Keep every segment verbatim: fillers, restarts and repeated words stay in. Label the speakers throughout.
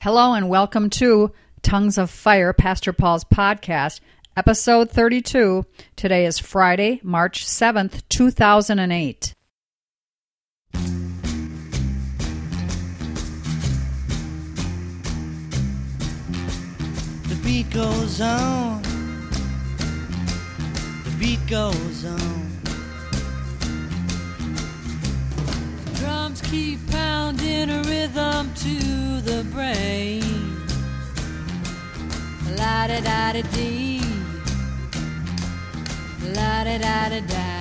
Speaker 1: Hello and welcome to Tongues of Fire, Pastor Paul's podcast, episode thirty-two. Today is Friday, March seventh, two thousand eight.
Speaker 2: The beat goes on, the beat goes on. Drums keep pounding a rhythm to the brain. La-da-da-da-dee, la-da-da-da-da.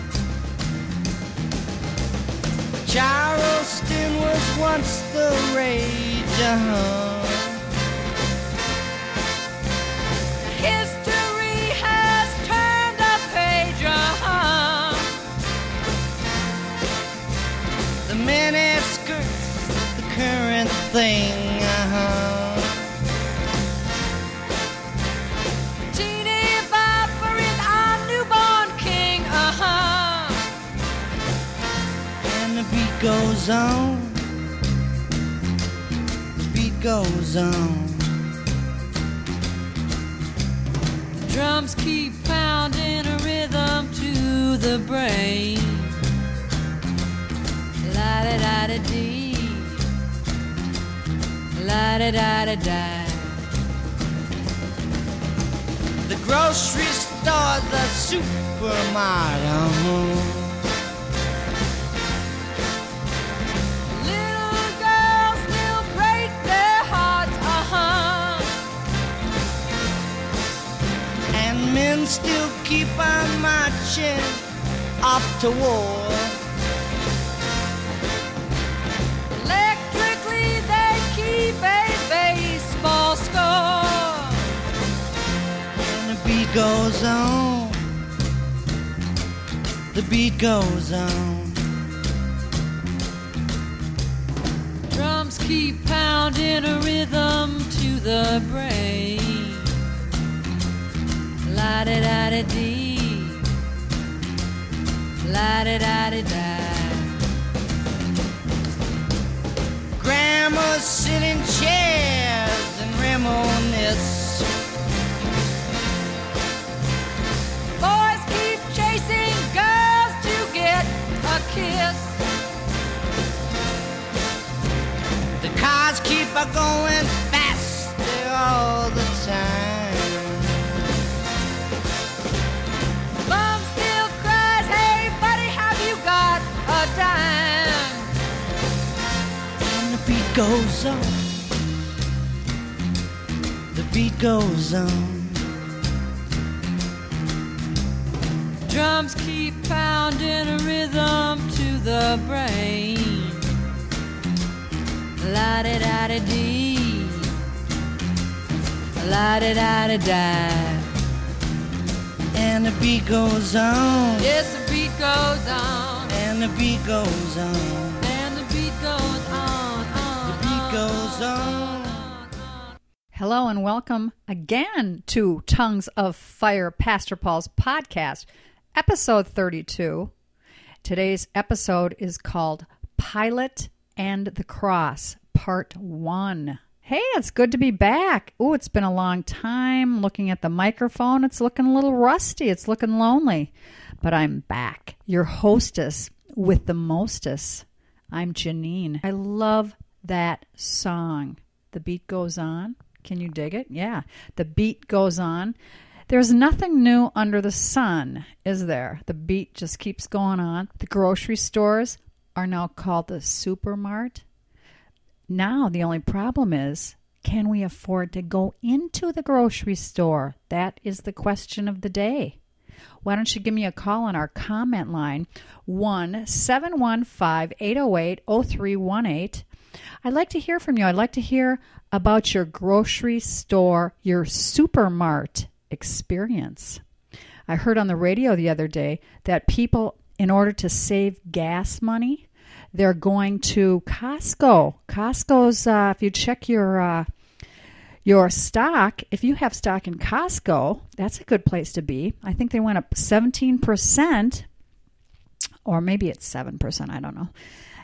Speaker 2: Charleston was once the rage, uh-huh. History has turned a page, uh-huh. The miniskirt's the current thing, uh-huh. Teeny bopper is our newborn king, uh-huh. And the beat goes on, the beat goes on. Drums keep pounding a rhythm to the brain. La-da-da-da-dee, la-da-da-da-da. The grocery store, the supermarket. Little girls still break their hearts, uh-huh. And men still keep on marching off to war. Electrically they keep a baseball score. And the beat goes on, the beat goes on. Drums keep pounding a rhythm to the brain. La-da-da-da-dee, la-da-da-da-da. Grandmas sit in chairs and reminisce. Boys keep chasing girls to get a kiss. The cars keep a going faster all the time. Mom still cries, hey buddy, have you got a dime? And the beat goes on, the beat goes on. Drums keep pounding a rhythm to the brain. La-da-da-da-dee, la-da-da-da-da. And the beat goes on. Yes, the beat goes on. And the beat goes on. And the beat goes on. on the beat goes on.
Speaker 1: Hello and welcome again to Tongues of Fire, Pastor Paul's podcast, episode thirty-two. Today's episode is called Pilate and the Cross, Part one. Hey, it's good to be back. Oh, it's been a long time. Looking at the microphone, it's looking a little rusty. It's looking lonely. But I'm back, your hostess with the mostest. I'm Janine. I love that song. The beat goes on. Can you dig it? Yeah. The beat goes on. There's nothing new under the sun, is there? The beat just keeps going on. The grocery stores are now called the supermart. Now the only problem is, can we afford to go into the grocery store? That is the question of the day. Why don't you give me a call on our comment line, one seven one five, eight oh eight, oh three one eight. I'd like to hear from you. I'd like to hear about your grocery store, your supermart experience. I heard on the radio the other day that people, in order to save gas money, they're going to Costco. Costco's, uh, if you check your uh, your stock, if you have stock in Costco, that's a good place to be. I think they went up seventeen percent, or maybe it's seven percent, I don't know.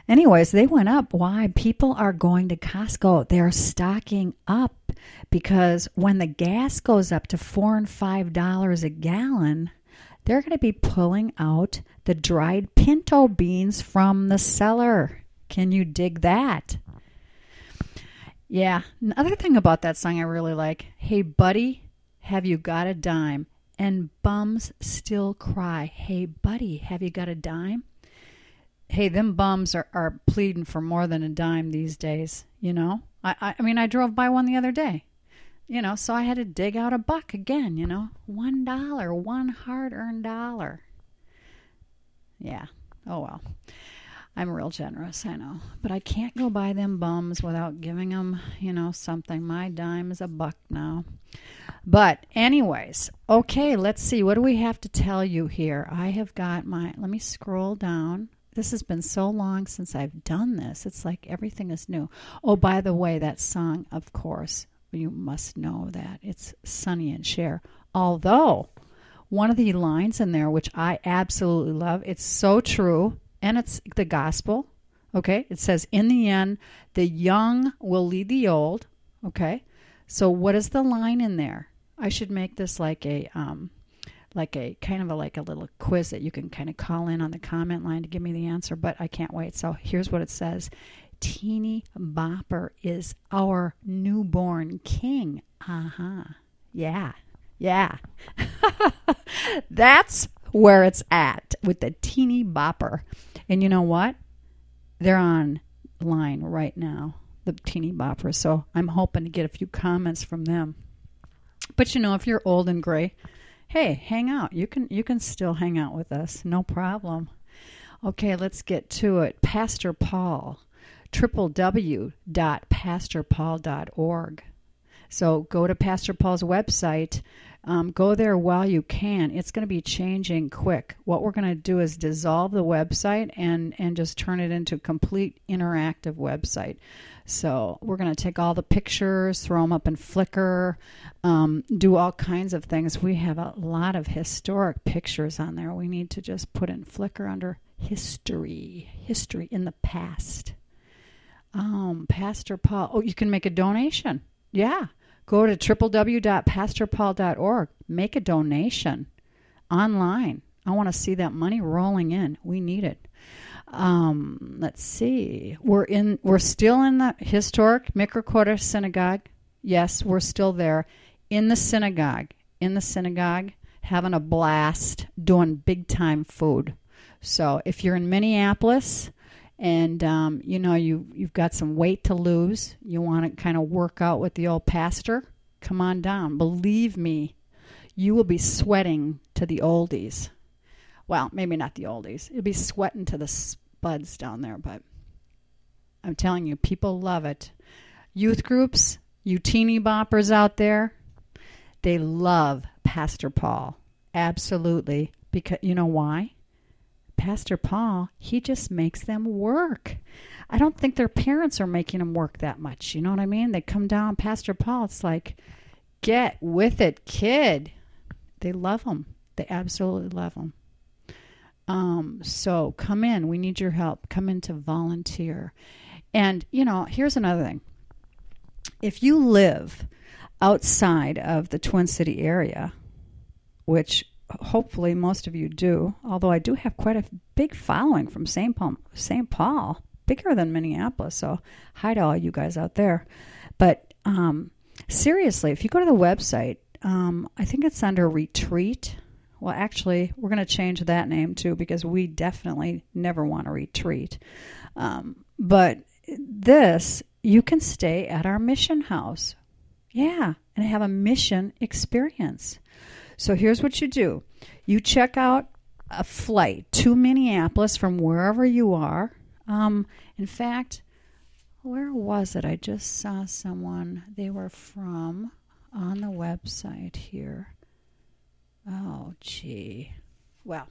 Speaker 1: Anyways, they went up. Why? People are going to Costco. They're stocking up because when the gas goes up to four and five dollars a gallon, they're going to be pulling out the dried pinto beans from the cellar. Can you dig that? Yeah. Another thing about that song I really like. Hey, buddy, have you got a dime? And bums still cry. Hey, buddy, have you got a dime? Hey, them bums are, are pleading for more than a dime these days, you know? I, I, I mean, I drove by one the other day, you know, so I had to dig out a buck again, you know? One dollar, one hard-earned dollar. Yeah. Oh, well. I'm real generous, I know. But I can't go buy them bums without giving them, you know, something. My dime is a buck now. But anyways, okay, let's see. What do we have to tell you here? I have got my, let me scroll down. This has been so long since I've done this. It's like everything is new. Oh, by the way, that song, of course, you must know that. It's Sonny and Cher. Although, one of the lines in there, which I absolutely love, it's so true, and it's the gospel, okay? It says, in the end, the young will lead the old, okay? So what is the line in there? I should make this like a... um. like a kind of a like a little quiz that you can kind of call in on the comment line to give me the answer, but I can't wait. So here's what it says. Teeny Bopper is our newborn king. Uh-huh. Yeah. Yeah. That's where it's at with the Teeny Bopper. And you know what? They're on line right now, the Teeny Bopper. So I'm hoping to get a few comments from them. But you know, if you're old and gray, hey, hang out. You can you can still hang out with us. No problem. Okay, let's get to it. Pastor Paul, w w w dot pastor paul dot org. So go to Pastor Paul's website. Um, go there while you can. It's going to be changing quick. What we're going to do is dissolve the website and, and just turn it into a complete interactive website. So we're going to take all the pictures, throw them up in Flickr, um, do all kinds of things. We have a lot of historic pictures on there. We need to just put in Flickr under history, history in the past. Um, Pastor Paul. Oh, you can make a donation. Yeah. Go to w w w dot pastor paul dot org. Make a donation online. I want to see that money rolling in. We need it. Um, let's see. We're in. We're still in the historic Mikra Kota Synagogue. Yes, we're still there in the synagogue. In the synagogue, having a blast, doing big time food. So if you're in Minneapolis and um, you know you you've got some weight to lose, you want to kind of work out with the old pastor, come on down. Believe me, you will be sweating to the oldies. Well, maybe not the oldies. You'll be sweating to the spuds down there, but I'm telling you, people love it. Youth groups, you teeny boppers out there, they love Pastor Paul. Absolutely. Because you know why? Pastor Paul, he just makes them work. I don't think their parents are making them work that much. You know what I mean? They come down, Pastor Paul, it's like, get with it, kid. They love him. They absolutely love him. Um, so come in. We need your help. Come in to volunteer. And, you know, here's another thing. If you live outside of the Twin City area, which hopefully most of you do, although I do have quite a big following from Saint Paul, Saint Paul, bigger than Minneapolis, so hi to all you guys out there. But um, seriously, if you go to the website, um, I think it's under Retreat. Well, actually, we're going to change that name too because we definitely never want to retreat. Um, but this, you can stay at our mission house. Yeah, and have a mission experience. So here's what you do. You check out a flight to Minneapolis from wherever you are. Um, in fact, where was it? I just saw someone. They were from on the website here. Oh, gee. Well,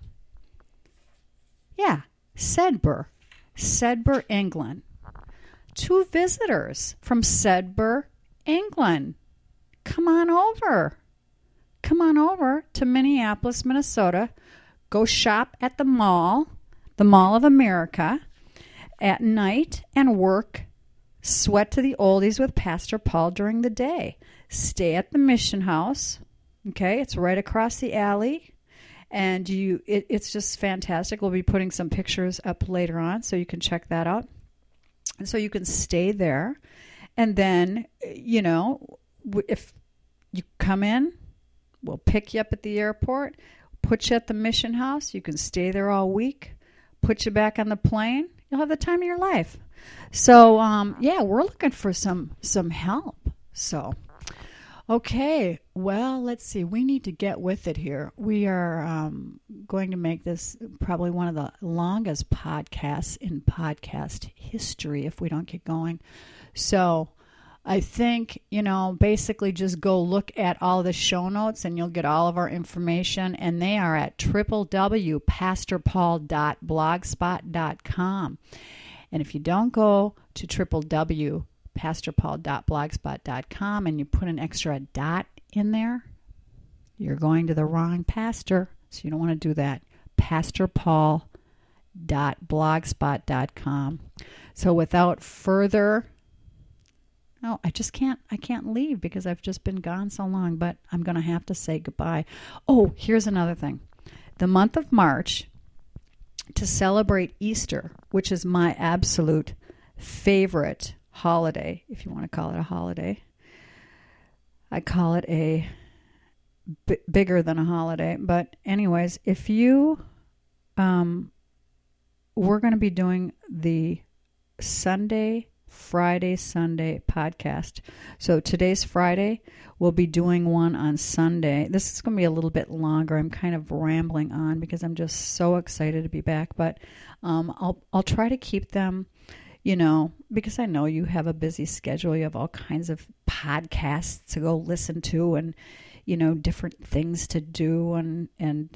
Speaker 1: yeah, Sedber, Sedber, England. Two visitors from Sedber, England. Come on over. Come on over to Minneapolis, Minnesota. Go shop at the mall, the Mall of America. at night and work Sweat to the Oldies with Pastor Paul during the day. Stay at the Mission House. Okay, it's right across the alley. And you, it, it's just fantastic. We'll be putting some pictures up later on, so you can check that out. And so you can stay there. And then, you know, if you come in, we'll pick you up at the airport, put you at the Mission House. You can stay there all week, put you back on the plane. You'll have the time of your life. So, um, yeah, we're looking for some some help. So, okay, well, let's see. We need to get with it here. We are um, going to make this probably one of the longest podcasts in podcast history if we don't get going. So, I think, you know, basically just go look at all the show notes and you'll get all of our information. And they are at w w w dot pastor paul dot blogspot dot com. And if you don't go to w w w dot pastor paul dot blogspot dot com and you put an extra dot in there, you're going to the wrong pastor. So you don't want to do that. pastor paul dot blogspot dot com. So without further... Oh, I just can't, I can't leave because I've just been gone so long, but I'm going to have to say goodbye. Oh, here's another thing. The month of March, to celebrate Easter, which is my absolute favorite holiday, if you want to call it a holiday. I call it a b- bigger than a holiday. But anyways, if you, um, we're going to be doing the Sunday Friday, Sunday podcast. So today's Friday. We'll be doing one on Sunday. This is going to be a little bit longer. I'm kind of rambling on because I'm just so excited to be back. But um, I'll I'll try to keep them, you know, because I know you have a busy schedule. You have all kinds of podcasts to go listen to and, you know, different things to do and and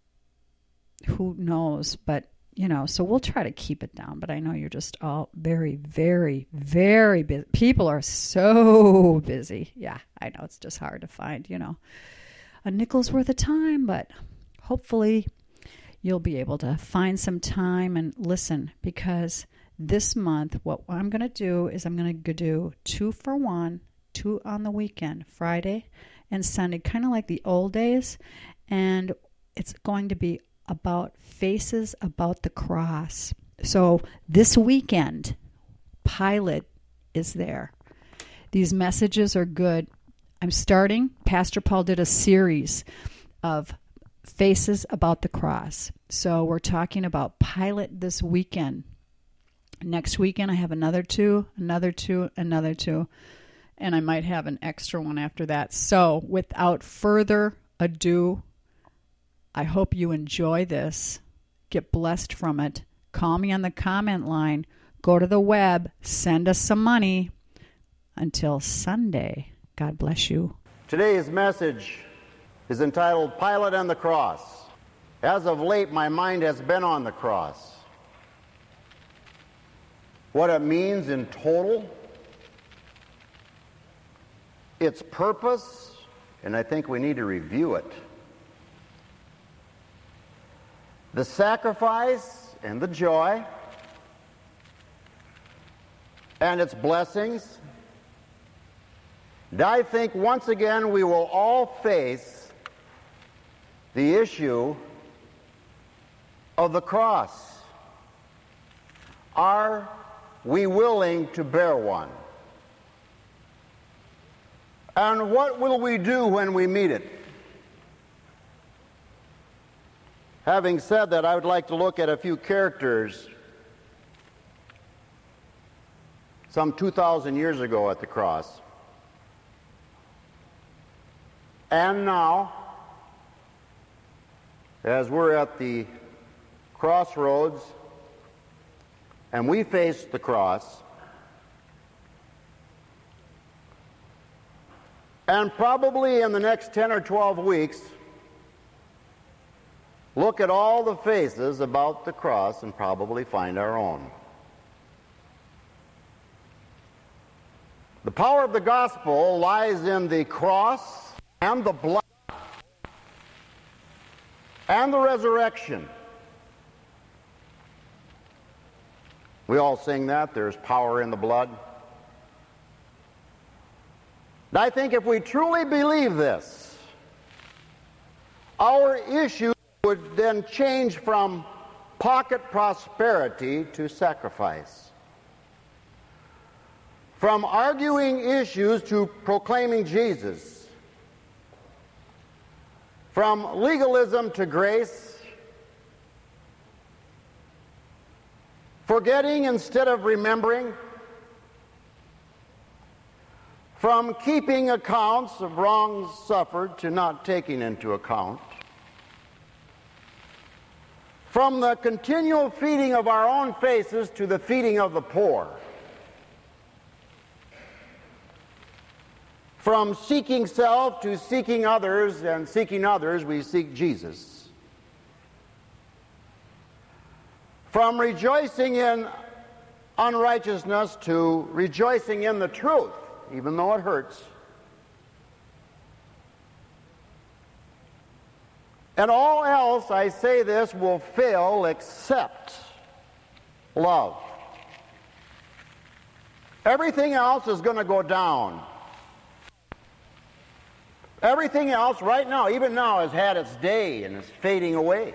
Speaker 1: who knows. But you know, so we'll try to keep it down, but I know you're just all very, very, very busy. People are so busy. Yeah, I know it's just hard to find, you know, a nickel's worth of time, but hopefully you'll be able to find some time and listen, because this month, what I'm going to do is I'm going to do two for one, two on the weekend, Friday and Sunday, kind of like the old days, and it's going to be about Faces About the Cross. So this weekend, Pilate is there. These messages are good. I'm starting, Pastor Paul did a series of Faces About the Cross. So we're talking about Pilate this weekend. Next weekend I have another two, another two, another two, and I might have an extra one after that. So without further ado, I hope you enjoy this. Get blessed from it. Call me on the comment line. Go to the web. Send us some money. Until Sunday, God bless you.
Speaker 3: Today's message is entitled Pilate and the Cross. As of late, my mind has been on the cross. What it means in total, its purpose, and I think we need to review it. The sacrifice and the joy and its blessings. And I think once again we will all face the issue of the cross. Are we willing to bear one? And what will we do when we meet it? Having said that, I would like to look at a few characters some two thousand years ago at the cross. And now, as we're at the crossroads and we face the cross, and probably in the next ten or twelve weeks, look at all the faces about the cross and probably find our own. The power of the gospel lies in the cross and the blood and the resurrection. We all sing that, there's power in the blood. And I think if we truly believe this, our issue would then change from pocket prosperity to sacrifice. From arguing issues to proclaiming Jesus. From legalism to grace. Forgetting instead of remembering. From keeping accounts of wrongs suffered to not taking into account. From the continual feeding of our own faces to the feeding of the poor. From seeking self to seeking others, and seeking others, we seek Jesus. From rejoicing in unrighteousness to rejoicing in the truth, even though it hurts. And all else, I say this, will fail except love. Everything else is going to go down. Everything else right now, even now, has had its day and is fading away.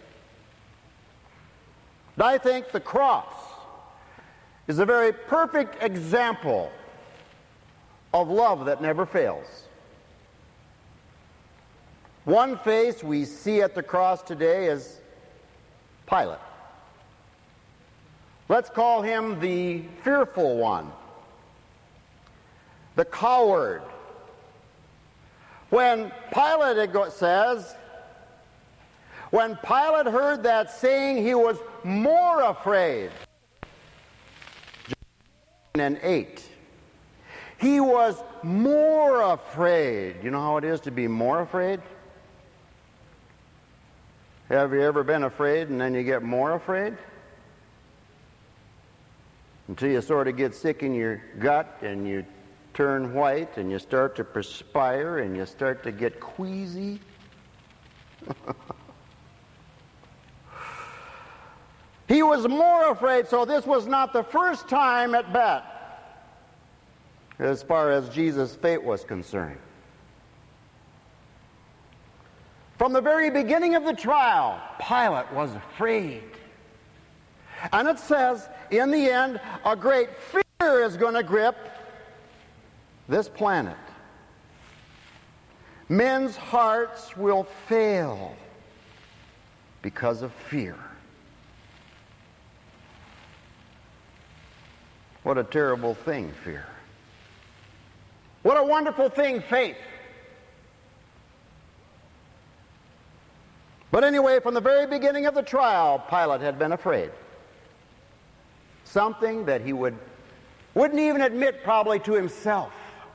Speaker 3: But I think the cross is a very perfect example of love that never fails. One face we see at the cross today is Pilate. Let's call him the fearful one, the coward. When Pilate, it says, when Pilate heard that saying, he was more afraid. And eight. He was more afraid. You know how it is to be more afraid? Have you ever been afraid and then you get more afraid? Until you sort of get sick in your gut and you turn white and you start to perspire and you start to get queasy. He was more afraid, so this was not the first time at bet as far as Jesus' fate was concerned. From the very beginning of the trial, Pilate was afraid. And it says, in the end, a great fear is going to grip this planet. Men's hearts will fail because of fear. What a terrible thing, fear. What a wonderful thing, faith. But anyway, from the very beginning of the trial, Pilate had been afraid. Something that he would, wouldn't even admit probably to himself.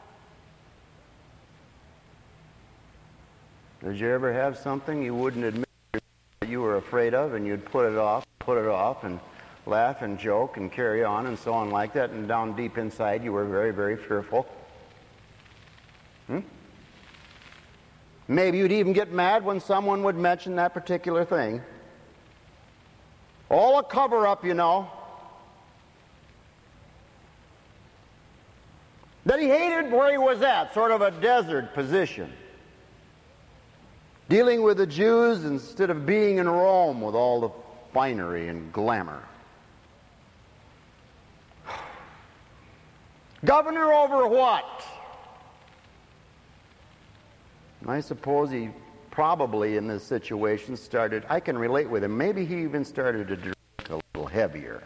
Speaker 3: Did you ever have something you wouldn't admit that you were afraid of, and you'd put it off, put it off, and laugh and joke and carry on and so on like that, and down deep inside you were very, very fearful? Hmm? Maybe you'd even get mad when someone would mention that particular thing. All a cover-up, you know. That he hated where he was at, sort of a desert position. Dealing with the Jews instead of being in Rome with all the finery and glamour. Governor over what? I suppose he probably in this situation started, I can relate with him, maybe he even started to drink a little heavier.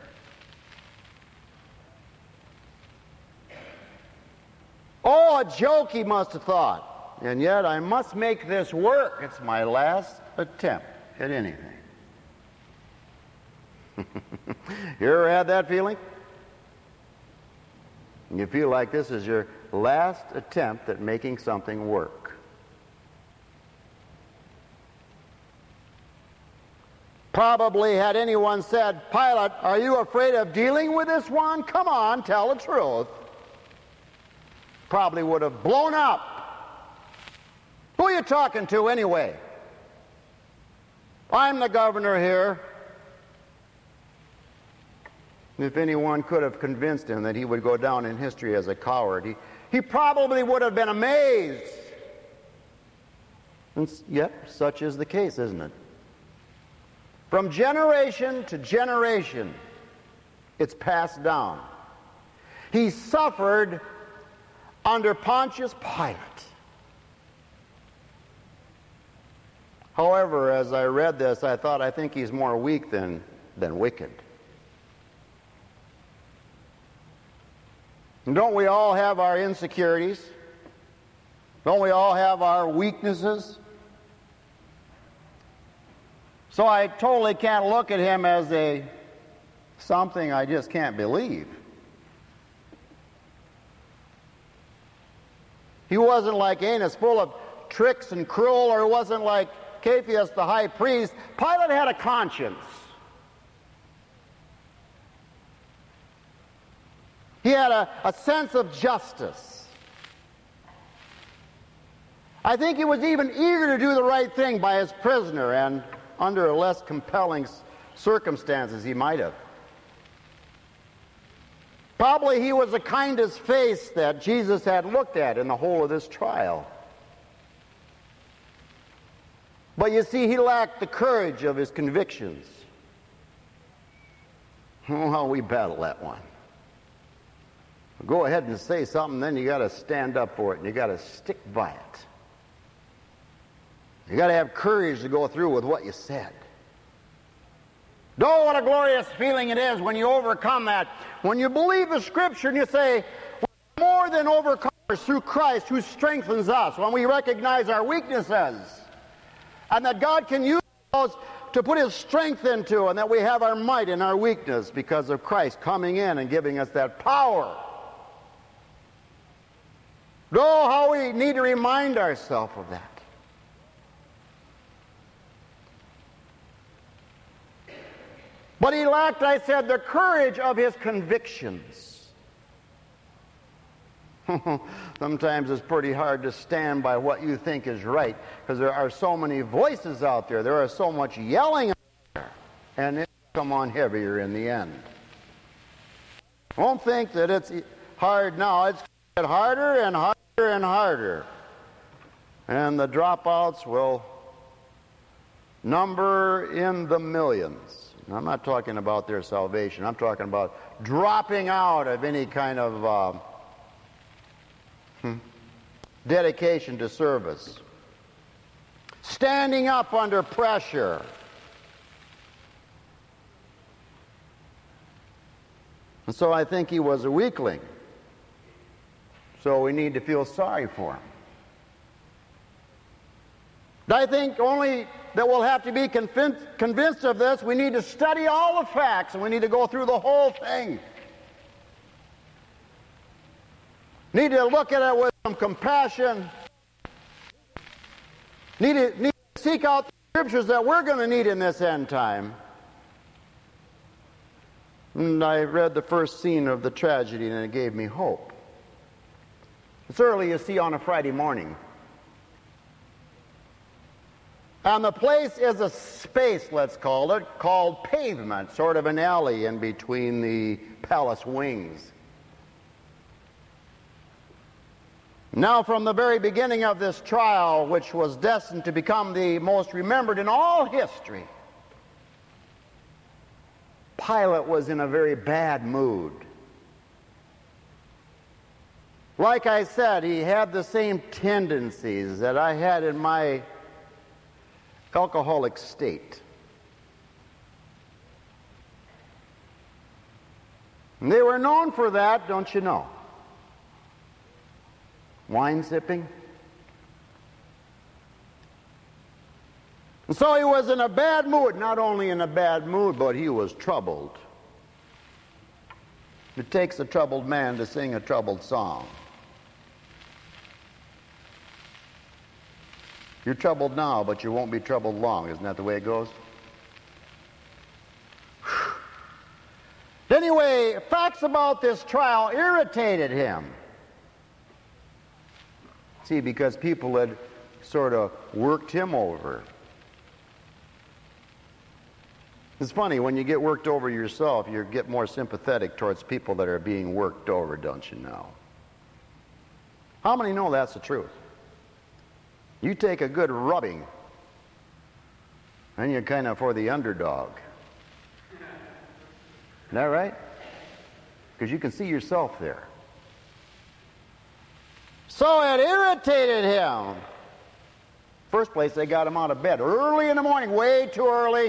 Speaker 3: Oh, a joke, he must have thought. And yet I must make this work. It's my last attempt at anything. You ever had that feeling? You feel like this is your last attempt at making something work. Probably had anyone said, Pilate, are you afraid of dealing with this one? Come on, tell the truth. Probably would have blown up. Who are you talking to anyway? I'm the governor here. If anyone could have convinced him that he would go down in history as a coward, he, he probably would have been amazed. And yet, such is the case, isn't it? From generation to generation, it's passed down. He suffered under Pontius Pilate. However, as I read this, I thought, I think he's more weak than, than wicked. And don't we all have our insecurities? Don't we all have our weaknesses? So I totally can't look at him as a something I just can't believe. He wasn't like Annas, full of tricks and cruel, or he wasn't like Caiaphas, the high priest. Pilate had a conscience. He had a, a sense of justice. I think he was even eager to do the right thing by his prisoner, and under less compelling circumstances he might have. Probably he was the kindest face that Jesus had looked at in the whole of this trial. But you see, he lacked the courage of his convictions. Oh, how we battle that one. Go ahead and say something, then you got to stand up for it, and you got to stick by it. You got to have courage to go through with what you said. Oh, what a glorious feeling it is when you overcome that. When you believe the Scripture and you say, we're more than overcomers through Christ who strengthens us. When we recognize our weaknesses and that God can use those to put His strength into, and that we have our might in our weakness because of Christ coming in and giving us that power. Oh, how we need to remind ourselves of that. But he lacked, I said, the courage of his convictions. Sometimes it's pretty hard to stand by what you think is right, because there are so many voices out there. There are so much yelling out there, and it will come on heavier in the end. Don't think that it's hard now. It's going to get harder and harder and harder. And the dropouts will number in the millions. I'm not talking about their salvation. I'm talking about dropping out of any kind of uh, hmm, dedication to service. Standing up under pressure. And so I think he was a weakling. So we need to feel sorry for him. I think only that we'll have to be convinced, convinced of this. We need to study all the facts, and we need to go through the whole thing. Need to look at it with some compassion. Need to, need to seek out the Scriptures that we're going to need in this end time. And I read the first scene of the tragedy, and it gave me hope. It's early, you see, on a Friday morning. And the place is a space, let's call it, called pavement, sort of an alley in between the palace wings. Now, from the very beginning of this trial, which was destined to become the most remembered in all history, Pilate was in a very bad mood. Like I said, he had the same tendencies that I had in my alcoholic state. And they were known for that, don't you know? Wine sipping. And so he was in a bad mood, not only in a bad mood, but he was troubled. It takes a troubled man to sing a troubled song. You're troubled now, but you won't be troubled long. Isn't that the way it goes? Anyway, facts about this trial irritated him. See, because people had sort of worked him over. It's funny, when you get worked over yourself, you get more sympathetic towards people that are being worked over, don't you know? How many know that's the truth? You take a good rubbing, and you're kind of for the underdog. Isn't that right? Because you can see yourself there. So it irritated him. First place, they got him out of bed early in the morning, way too early.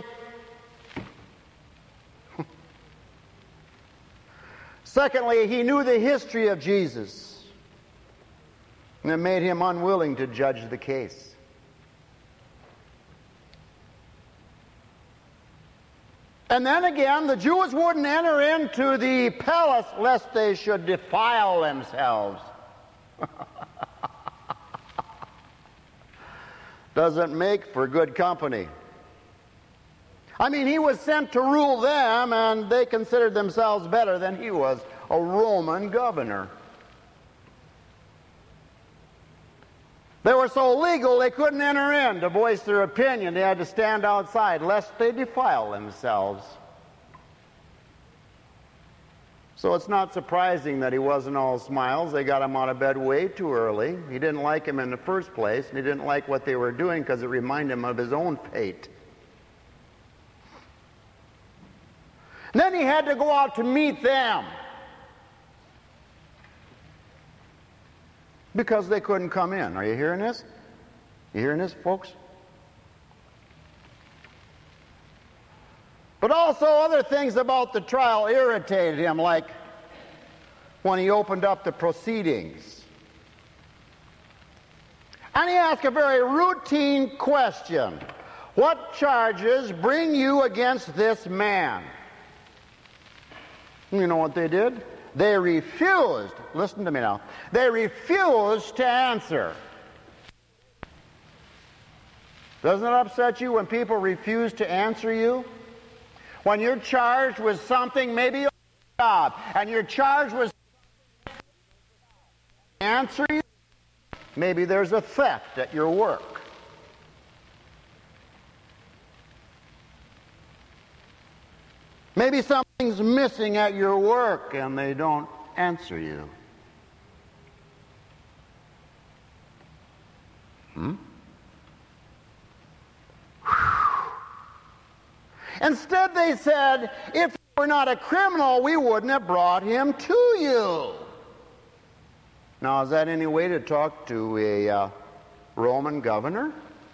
Speaker 3: Secondly, he knew the history of Jesus, and it made him unwilling to judge the case. And then again, the Jews wouldn't enter into the palace lest they should defile themselves. Doesn't make for good company. I mean, he was sent to rule them, and they considered themselves better than he was, a Roman governor. They were so legal they couldn't enter in to voice their opinion. They had to stand outside lest they defile themselves. So it's not surprising that he wasn't all smiles. They got him out of bed way too early. He didn't like him in the first place, and he didn't like what they were doing because it reminded him of his own fate. And then he had to go out to meet them because they couldn't come in. Are you hearing this? You hearing this, folks? But also other things about the trial irritated him, like when he opened up the proceedings. And he asked a very routine question. What charges bring you against this man? You know what they did? They refused. Listen to me now. They refused to answer. Doesn't it upset you when people refuse to answer you? When you're charged with something, maybe your job, and you're charged with answer you, maybe there's a theft at your work. Maybe something's missing at your work and they don't answer you. Hmm? Instead, they said, if he were not a criminal, we wouldn't have brought him to you. Now, is that any way to talk to a uh, Roman governor?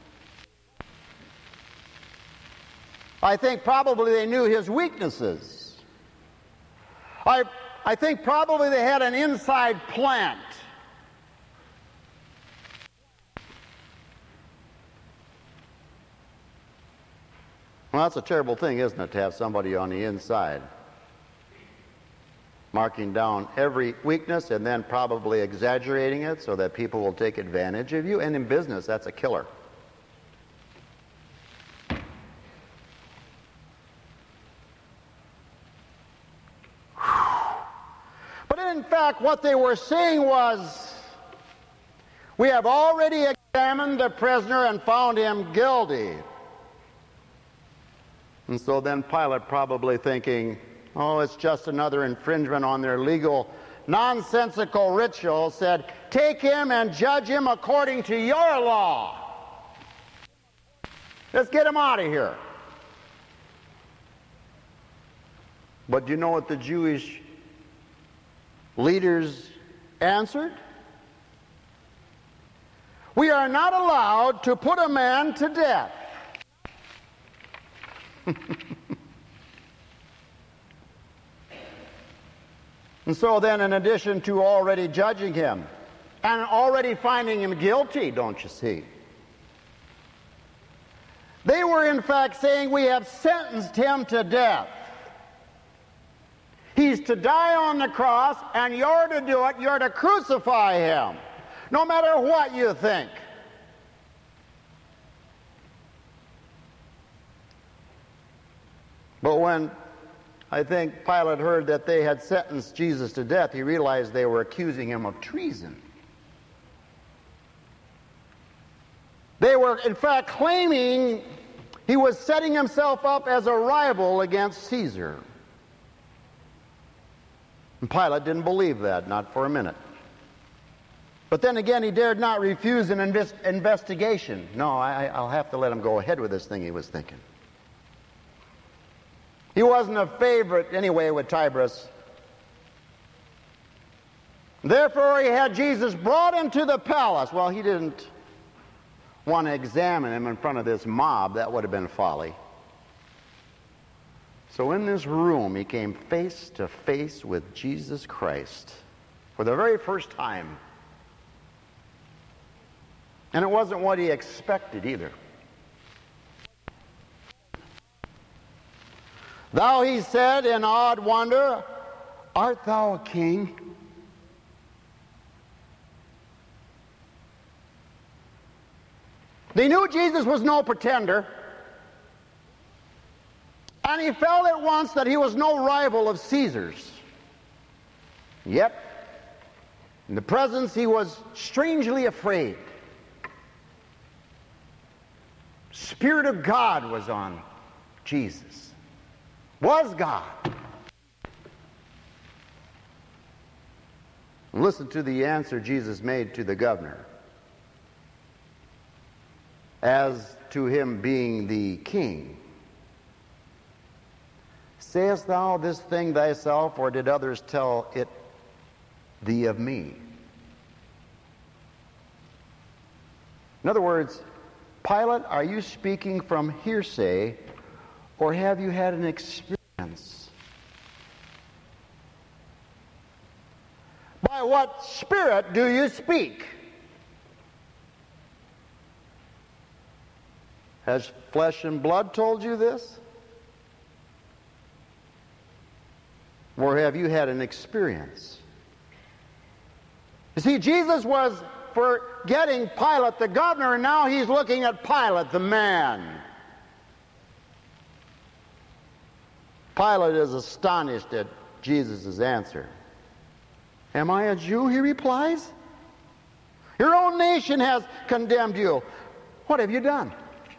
Speaker 3: I think probably they knew his weaknesses. I, I think probably they had an inside plant. Well, that's a terrible thing, isn't it, to have somebody on the inside marking down every weakness and then probably exaggerating it so that people will take advantage of you. And in business, that's a killer. But in fact, what they were saying was, we have already examined the prisoner and found him guilty. And so then Pilate, probably thinking, oh, it's just another infringement on their legal, nonsensical ritual, said, take him and judge him according to your law. Let's get him out of here. But do you know what the Jewish leaders answered? We are not allowed to put a man to death. And so then, in addition to already judging him and already finding him guilty, don't you see, they were in fact saying, we have sentenced him to death. He's to die on the cross, and you're to do it. You're to crucify him, no matter what you think. But when I think Pilate heard that they had sentenced Jesus to death, he realized they were accusing him of treason. They were, in fact, claiming He was setting himself up as a rival against Caesar. And Pilate didn't believe that, not for a minute. But then again, he dared not refuse an invest investigation. No, I, I'll have to let him go ahead with this thing he was thinking. He wasn't a favorite anyway with Tiberius. Therefore, he had Jesus brought into the palace. Well, he didn't want to examine him in front of this mob. That would have been folly. So in this room, he came face to face with Jesus Christ for the very first time. And it wasn't what he expected either. Thou, he said in awed wonder, art thou a king? They knew Jesus was no pretender. And he felt at once that he was no rival of Caesar's. Yet, in the presence, he was strangely afraid. Spirit of God was on Jesus. Was God. Listen to the answer Jesus made to the governor. As to him being the king. Sayest thou this thing thyself, or did others tell it thee of me? In other words, Pilate, are you speaking from hearsay, or have you had an experience? By what spirit do you speak? Has flesh and blood told you this? Or have you had an experience? You see, Jesus was forgetting Pilate the governor, and now he's looking at Pilate the man. Pilate is astonished at Jesus' answer. Am I a Jew, he replies? Your own nation has condemned you. What have you done?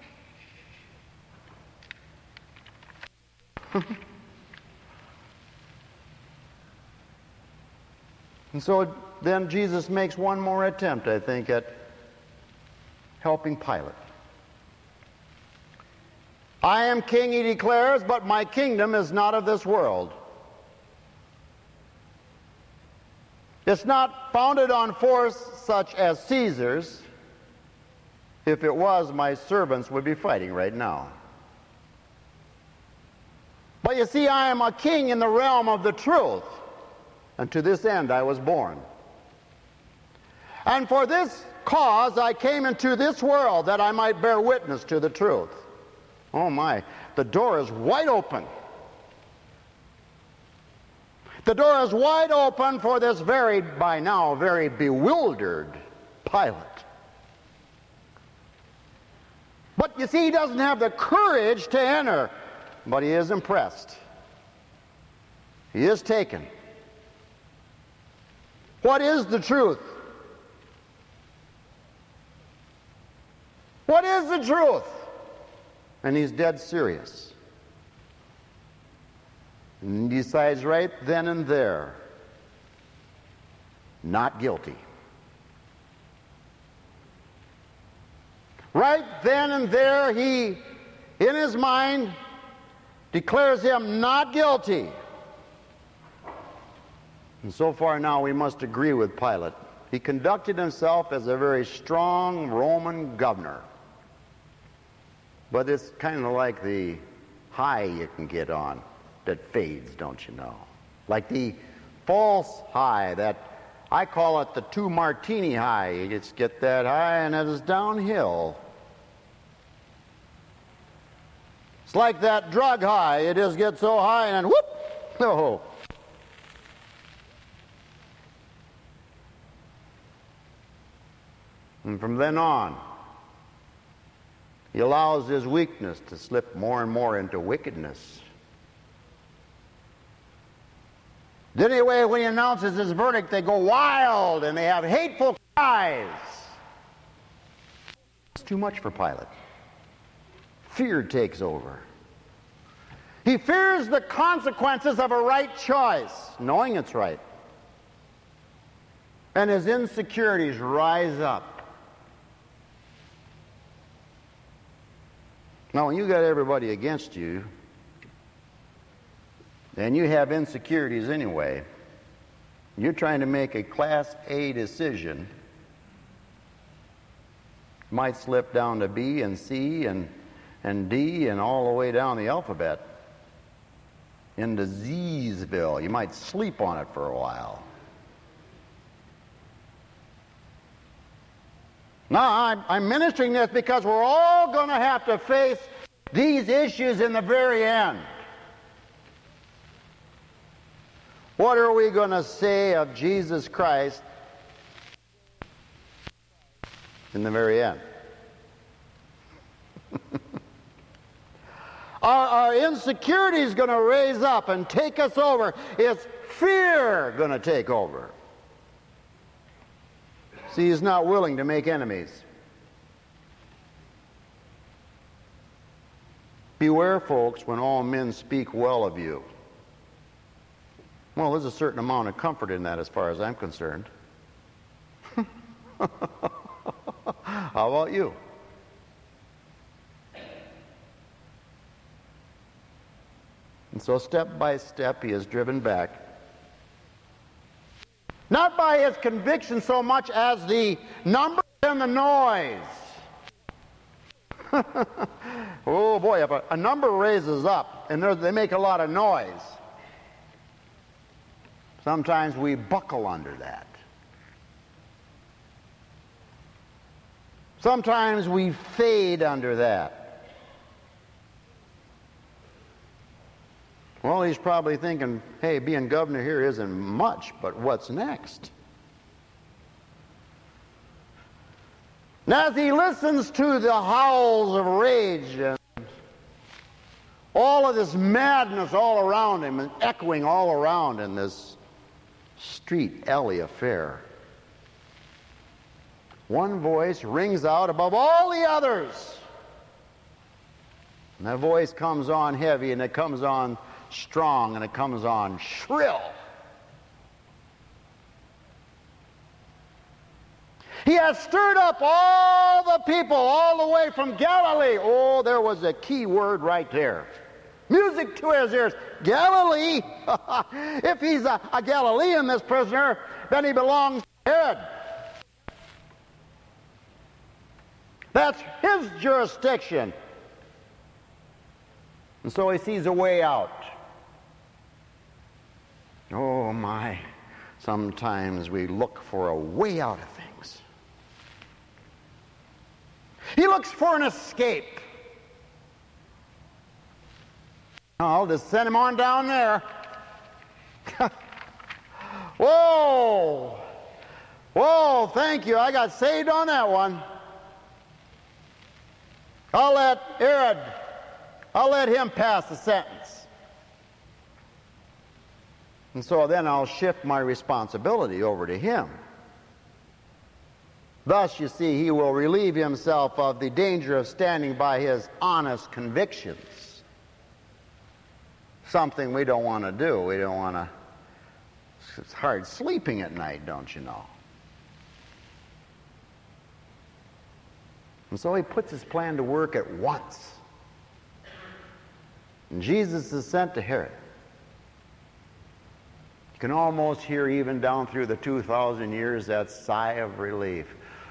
Speaker 3: And so then Jesus makes one more attempt, I think, at helping Pilate. I am king, he declares, but my kingdom is not of this world. It's not founded on force such as Caesar's. If it was, my servants would be fighting right now. But you see, I am a king in the realm of the truth. And to this end I was born. And for this cause I came into this world, that I might bear witness to the truth. Oh my, the door is wide open. The door is wide open for this very, by now, very bewildered Pilate. But you see, he doesn't have the courage to enter. But he is impressed. He is taken. What is the truth? What is the truth? And he's dead serious. And he decides right then and there, not guilty. Right then and there, he, in his mind, declares him not guilty. And so far now we must agree with Pilate. He conducted himself as a very strong Roman governor. But it's kind of like the high you can get on that fades, don't you know? Like the false high, that I call it the two martini high. You just get that high and it is downhill. It's like that drug high. You just get so high and then whoop! Oh. And from then on, he allows his weakness to slip more and more into wickedness. Then anyway, when he announces his verdict, they go wild and they have hateful cries. It's too much for Pilate. Fear takes over. He fears the consequences of a right choice, knowing it's right. And his insecurities rise up. Now, when you got everybody against you, and you have insecurities anyway, you're trying to make a Class A decision, might slip down to B and C and, and D and all the way down the alphabet into Z'sville. You might sleep on it for a while. Now, I'm, I'm ministering this because we're all going to have to face these issues in the very end. What are we going to say of Jesus Christ in the very end? Are our insecurities going to raise up and take us over? Is fear going to take over? See, he's not willing to make enemies. Beware, folks, when all men speak well of you. Well, there's a certain amount of comfort in that as far as I'm concerned. How about you? And so step by step he is driven back. Not by his conviction so much as the numbers and the noise. Oh boy, if a, a number raises up and they make a lot of noise, sometimes we buckle under that. Sometimes we fade under that. Well, he's probably thinking, hey, being governor here isn't much, but what's next? And as he listens to the howls of rage and all of this madness all around him and echoing all around in this street alley affair, one voice rings out above all the others. And that voice comes on heavy, and it comes on strong, and it comes on shrill. He has stirred up all the people all the way from Galilee. Oh, there was a key word right there. Music to his ears. Galilee. If he's a, a Galilean, this prisoner, then he belongs to Herod. That's his jurisdiction. And so he sees a way out. Oh my, sometimes we look for a way out of things. He looks for an escape. I'll just send him on down there. Whoa! Whoa, thank you. I got saved on that one. I'll let Herod, I'll let him pass the sentence. And so then I'll shift my responsibility over to him. Thus, you see, he will relieve himself of the danger of standing by his honest convictions. Something we don't want to do. We don't want to... It's hard sleeping at night, don't you know? And so he puts his plan to work at once. And Jesus is sent to Herod. You can almost hear, even down through the two thousand years, that sigh of relief.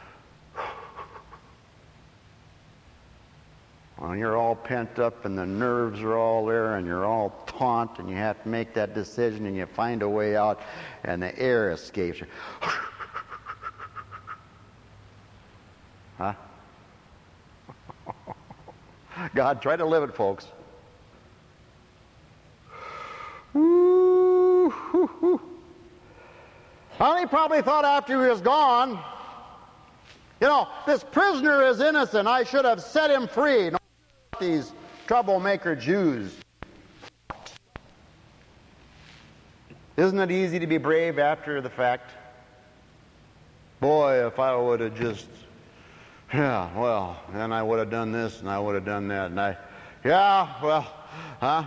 Speaker 3: When you're all pent up and the nerves are all there and you're all taut and you have to make that decision and you find a way out and the air escapes you. Huh? God, try to live it, folks. Woo, hoo, hoo. Well, he probably thought after he was gone, you know, this prisoner is innocent. I should have set him free. No, these troublemaker Jews. Isn't it easy to be brave after the fact? Boy, if I would have just Yeah, well, then I would have done this and I would have done that. And I, yeah, well, huh?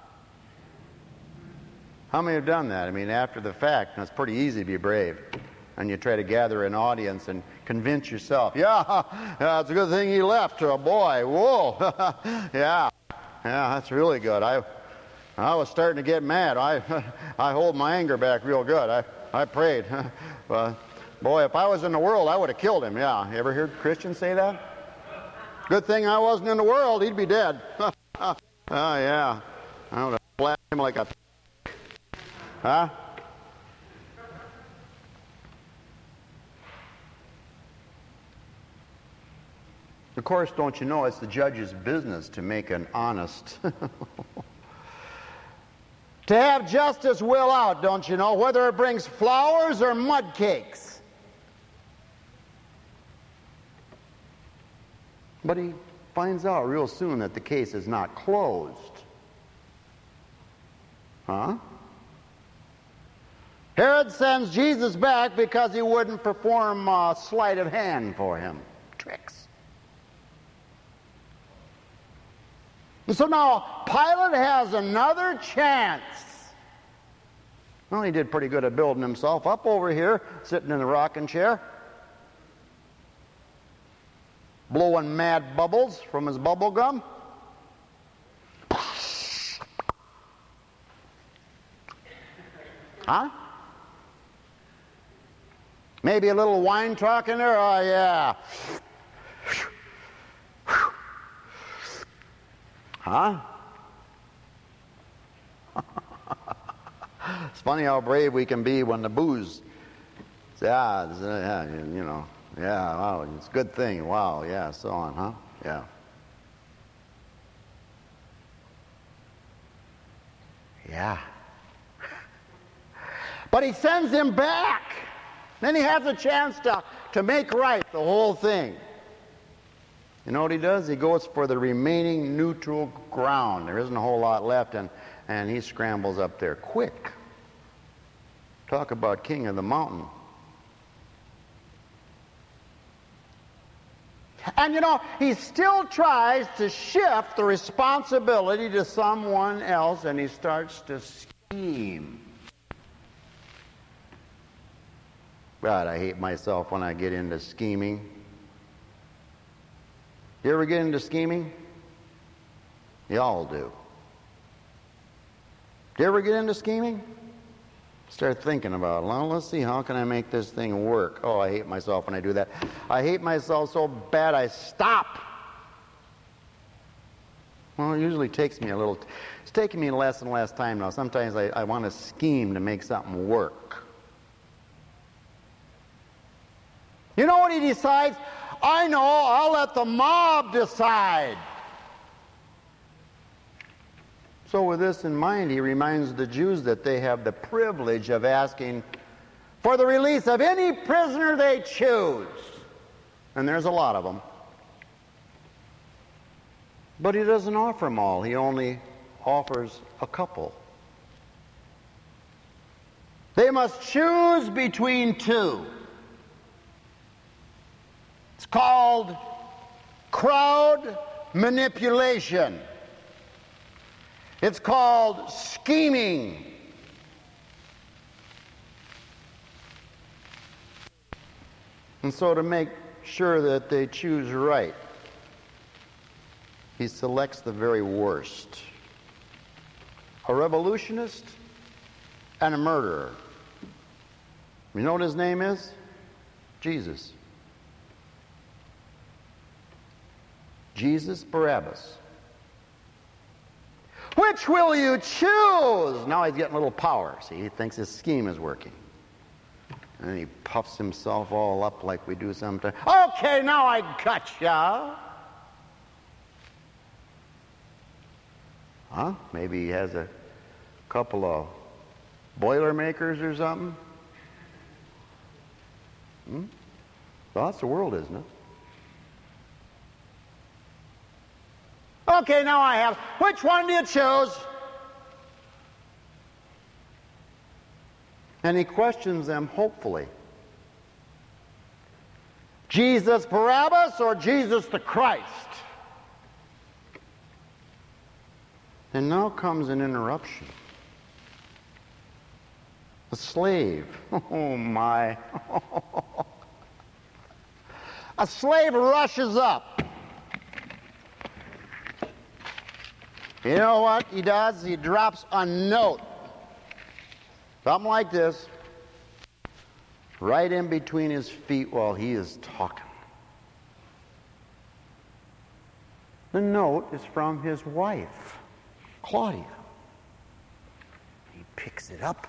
Speaker 3: How many have done that? I mean, after the fact, and it's pretty easy to be brave. And you try to gather an audience and convince yourself, yeah, yeah, it's a good thing he left. Oh, boy, whoa. yeah, yeah, that's really good. I I was starting to get mad. I I hold my anger back real good. I, I prayed. uh, boy, if I was in the world, I would have killed him. Yeah, you ever heard Christians say that? Good thing I wasn't in the world. He'd be dead. Oh, yeah. I would have flattened him like a... Huh? Of course, don't you know, it's the judge's business to make an honest... to have justice will out, don't you know, whether it brings flowers or mud cakes. But he finds out real soon that the case is not closed. Huh? Herod sends Jesus back because he wouldn't perform uh, sleight of hand for him. Tricks. And so now Pilate has another chance. Well, he did pretty good at building himself up over here, sitting in the rocking chair, blowing mad bubbles from his bubble gum. Huh? Maybe a little wine talk in there? Oh, yeah. Huh? It's funny how brave we can be when the booze, yeah, yeah, you know, yeah, wow, it's a good thing, wow, yeah, so on, huh? Yeah. Yeah. But he sends him back. Then he has a chance to, to make right the whole thing. You know what he does? He goes for the remaining neutral ground. There isn't a whole lot left, and, and he scrambles up there quick. Talk about king of the mountain. And you know, he still tries to shift the responsibility to someone else, and he starts to scheme. God, I hate myself when I get into scheming. You ever get into scheming? You all do. Do you ever get into scheming? Start thinking about it. Well, let's see, how can I make this thing work? Oh, I hate myself when I do that. I hate myself so bad I stop. Well, it usually takes me a little... It's taking me less and less time now. Sometimes I, I want to scheme to make something work. You know what he decides? I know, I'll let the mob decide. So with this in mind, he reminds the Jews that they have the privilege of asking for the release of any prisoner they choose. And there's a lot of them. But he doesn't offer them all. He only offers a couple. They must choose between two. It's called crowd manipulation. It's called scheming. And so to make sure that they choose right, he selects the very worst. A revolutionist and a murderer. You know what his name is? Jesus. Jesus Barabbas. Which will you choose? Now he's getting a little power. See, he thinks his scheme is working. And he puffs himself all up like we do sometimes. Okay, now I gotcha. Huh? Maybe he has a couple of Boilermakers or something? Hmm? Well, that's the world, isn't it? Okay, now I have. Which one do you choose? And he questions them hopefully. Jesus Barabbas or Jesus the Christ? And now comes an interruption. The slave. Oh my. A slave rushes up. You know what he does? He drops a note. Something like this. Right in between his feet while he is talking. The note is from his wife, Claudia. He picks it up.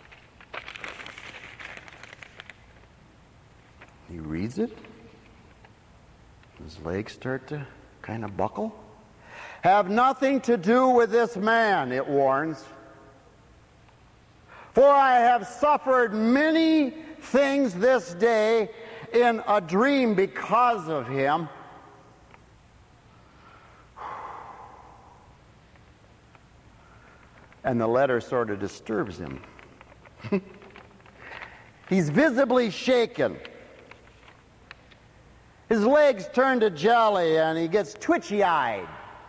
Speaker 3: He reads it. His legs start to kind of buckle. Have nothing to do with this man, it warns. For I have suffered many things this day in a dream because of him. And the letter sort of disturbs him. He's visibly shaken. His legs turn to jelly and he gets twitchy-eyed.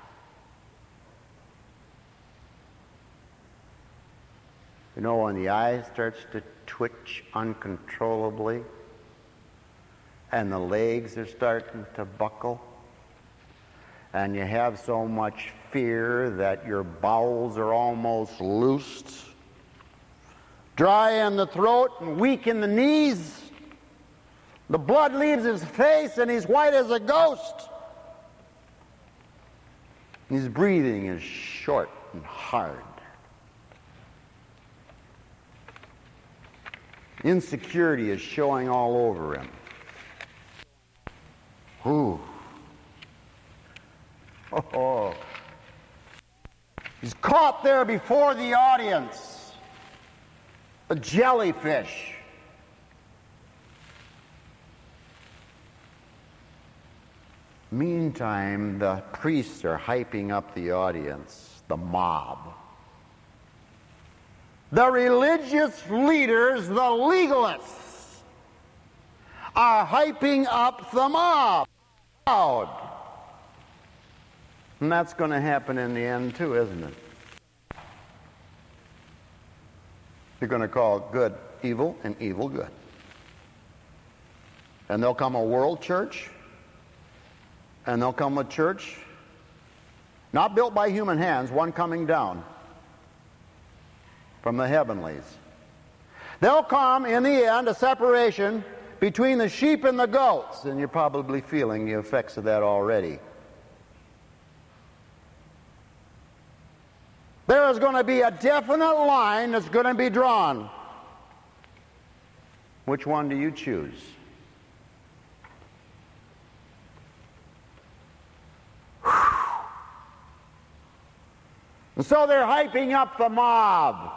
Speaker 3: You know, when the eye starts to twitch uncontrollably and the legs are starting to buckle and you have so much fear that your bowels are almost loosed, dry in the throat and weak in the knees, the blood leaves his face and he's white as a ghost. His breathing is short and hard. Insecurity is showing all over him. Ooh. Oh. He's caught there before the audience. A jellyfish. Meantime, the priests are hyping up the audience, the mob. The religious leaders, the legalists, are hyping up the mob. And that's going to happen in the end too, isn't it? They're going to call good evil and evil good. And there'll come a world church, and there'll come a church not built by human hands, one coming down from the heavenlies. There'll come, in the end, a separation between the sheep and the goats, and you're probably feeling the effects of that already. There is going to be a definite line that's going to be drawn. Which one do you choose? And so they're hyping up the mob.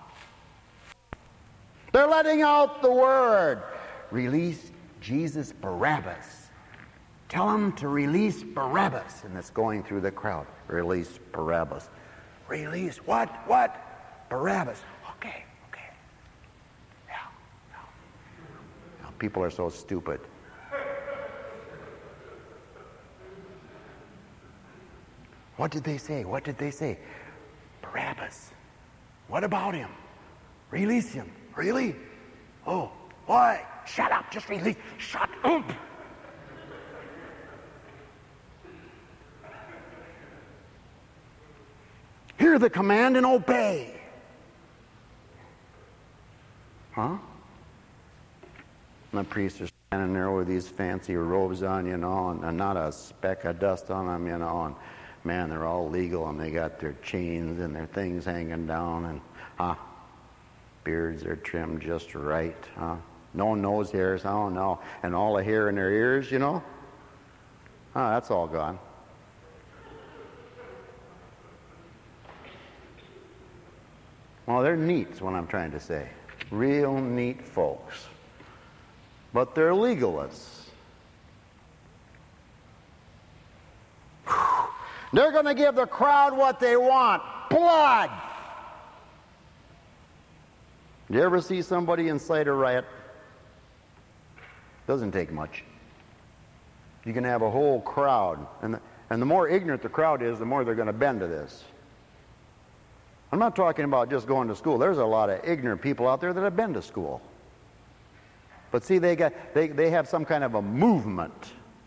Speaker 3: They're letting out the word. Release Jesus Barabbas. Tell them to release Barabbas. And it's going through the crowd. Release Barabbas. Release what? What? Barabbas. Okay, okay. Yeah, yeah. Now, people are so stupid. What did they say? What did they say? Barabbas. What about him? Release him. Really? Oh, why? Shut up. Just release. Shut up. Hear the command and obey. Huh? And the priests are standing there with these fancy robes on, you know, and, and not a speck of dust on them, you know, and man, they're all legal, and they got their chains and their things hanging down, and huh? Beards are trimmed just right, huh? No nose hairs, oh no, and all the hair in their ears, you know? Ah, that's all gone. Well, they're neats, what I'm trying to say. Real neat folks. But they're legalists. They're going to give the crowd what they want. Blood! You ever see somebody incite a riot? Doesn't take much. You can have a whole crowd. And the, and the more ignorant the crowd is, the more they're going to bend to this. I'm not talking about just going to school. There's a lot of ignorant people out there that have been to school. But see, they got they, they have some kind of a movement.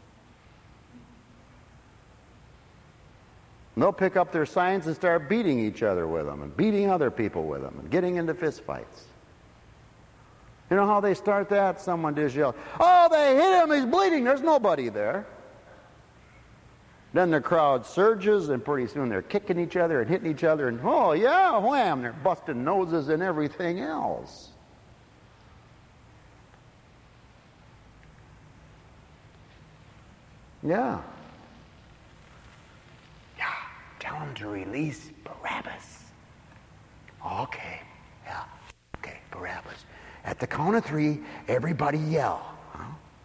Speaker 3: And they'll pick up their signs and start beating each other with them, and beating other people with them, and getting into fist fights. You know how they start that? Someone just yells, "Oh, they hit him, he's bleeding." There's nobody there. Then the crowd surges, and pretty soon they're kicking each other and hitting each other, and oh yeah, wham, they're busting noses and everything else. Yeah. Yeah, tell them to release Barabbas. Okay, yeah, okay, Barabbas. At the count of three, everybody yell. Huh?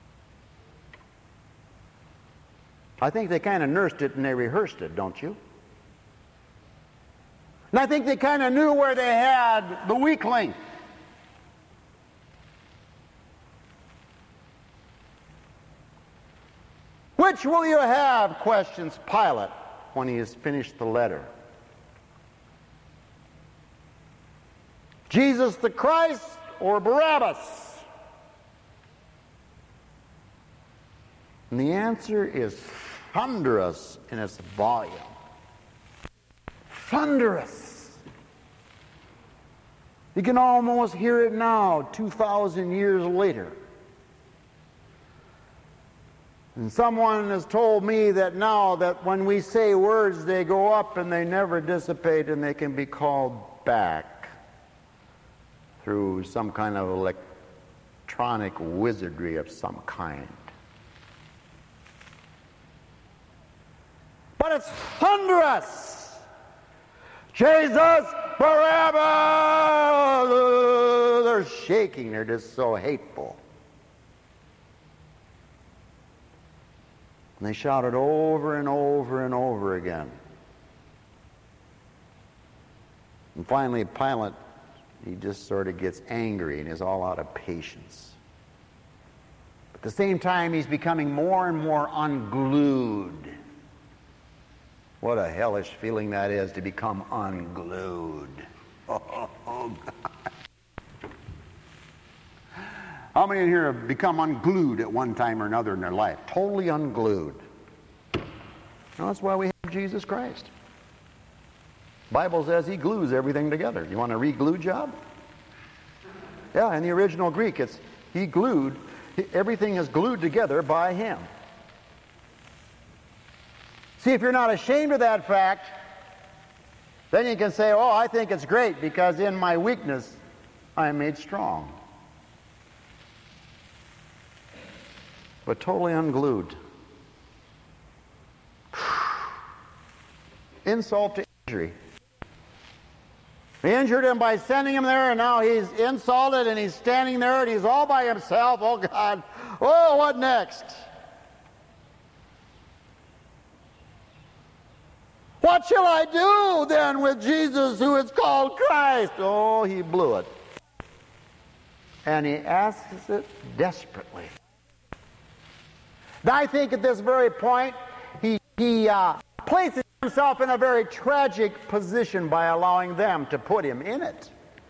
Speaker 3: I think they kind of nursed it and they rehearsed it, don't you? And I think they kind of knew where they had the weakling. Which will you have, questions Pilate when he has finished the letter. Jesus the Christ or Barabbas? And the answer is thunderous in its volume. Thunderous. You can almost hear it now, two thousand years later. And someone has told me that now that when we say words, they go up and they never dissipate and they can be called back through some kind of electronic wizardry of some kind. But it's thunderous. Jesus, Barabbas! They're shaking. They're just so hateful. And they shouted over and over and over again. And finally, Pilate, he just sort of gets angry and is all out of patience. But at the same time, he's becoming more and more unglued. What a hellish feeling that is, to become unglued. Oh, oh God. How many in here have become unglued at one time or another in their life? Totally unglued. Well, that's why we have Jesus Christ. The Bible says he glues everything together. You want a re-glue job? Yeah, in the original Greek, it's he glued. Everything is glued together by him. See, if you're not ashamed of that fact, then you can say, oh, I think it's great because in my weakness I am made strong. But totally unglued. Insult to injury. They injured him by sending him there, and now he's insulted, and he's standing there, and he's all by himself. Oh, God. Oh, what next? What shall I do then with Jesus who is called Christ? Oh, he blew it. And he asks it desperately. And I think at this very point, he, he uh, places himself in a very tragic position by allowing them to put him in it.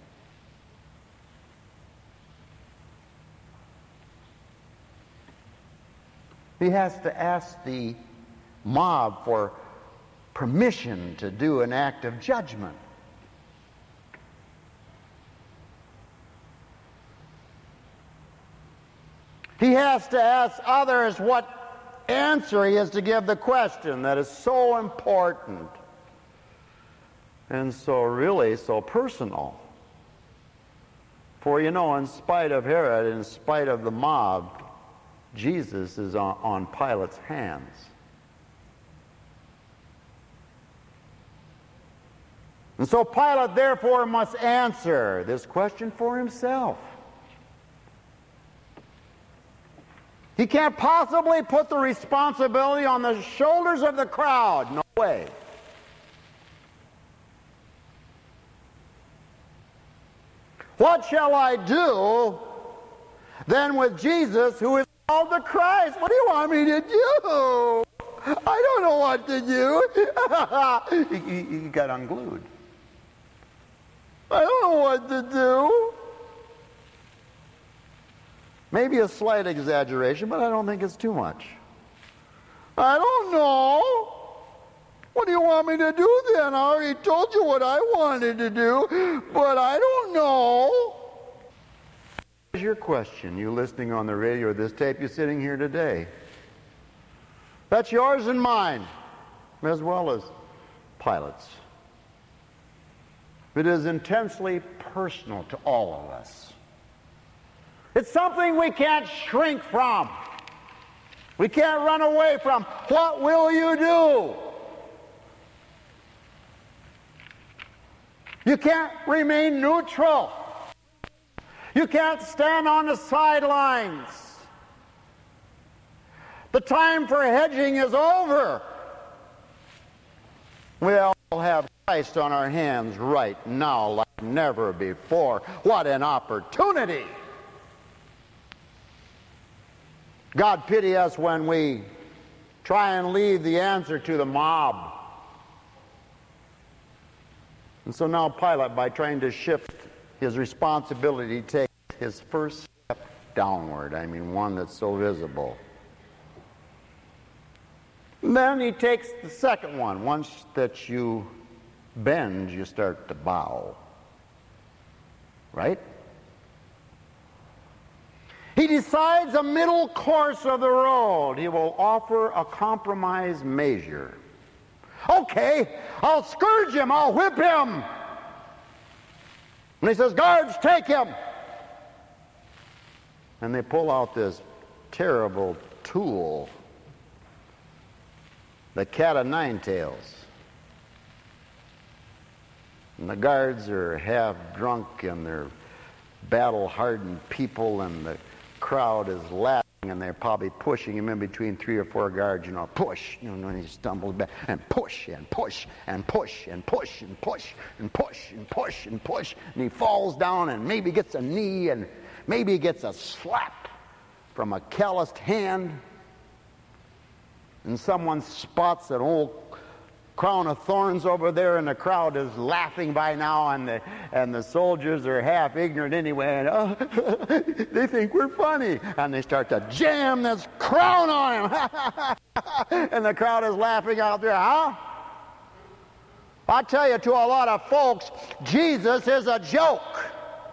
Speaker 3: He has to ask the mob for permission to do an act of judgment. He has to ask others what answer he is to give the question that is so important and so really so personal. For you know, in spite of Herod, in spite of the mob, Jesus is on, on Pilate's hands. And so Pilate therefore must answer this question for himself. He can't possibly put the responsibility on the shoulders of the crowd. No way. What shall I do then with Jesus who is called the Christ. What do you want me to do? I don't know what to do. he, he, he got unglued. I don't know what to do. Maybe a slight exaggeration, but I don't think it's too much. I don't know. What do you want me to do then? I already told you what I wanted to do, but I don't know. Here's your question, you listening on the radio or this tape, you sitting here today. That's yours and mine, as well as Pilate's. It is intensely personal to all of us. It's something we can't shrink from. We can't run away from. What will you do? You can't remain neutral. You can't stand on the sidelines. The time for hedging is over. We all have Christ on our hands right now like never before. What an opportunity! God pity us when we try and leave the answer to the mob. And so now Pilate, by trying to shift his responsibility, takes his first step downward. I mean, one that's so visible. And then he takes the second one. Once that you bend, you start to bow. Right? He decides a middle course of the road. He will offer a compromise measure. Okay, I'll scourge him, I'll whip him. And he says, guards, take him. And they pull out this terrible tool, the cat o' nine tails. And the guards are half drunk and they're battle-hardened people, and the crowd is laughing, and they're probably pushing him in between three or four guards, you know, push, you know, and he stumbles back, and push, and push, and push, and push, and push, and push, and push, and push, and he falls down and maybe gets a knee, and maybe he gets a slap from a calloused hand, and someone spots an old crown of thorns over there, and the crowd is laughing by now, and the and the soldiers are half ignorant anyway, and oh, they think we're funny, and they start to jam this crown on him, and the crowd is laughing out there, huh? I tell you, to a lot of folks, Jesus is a joke.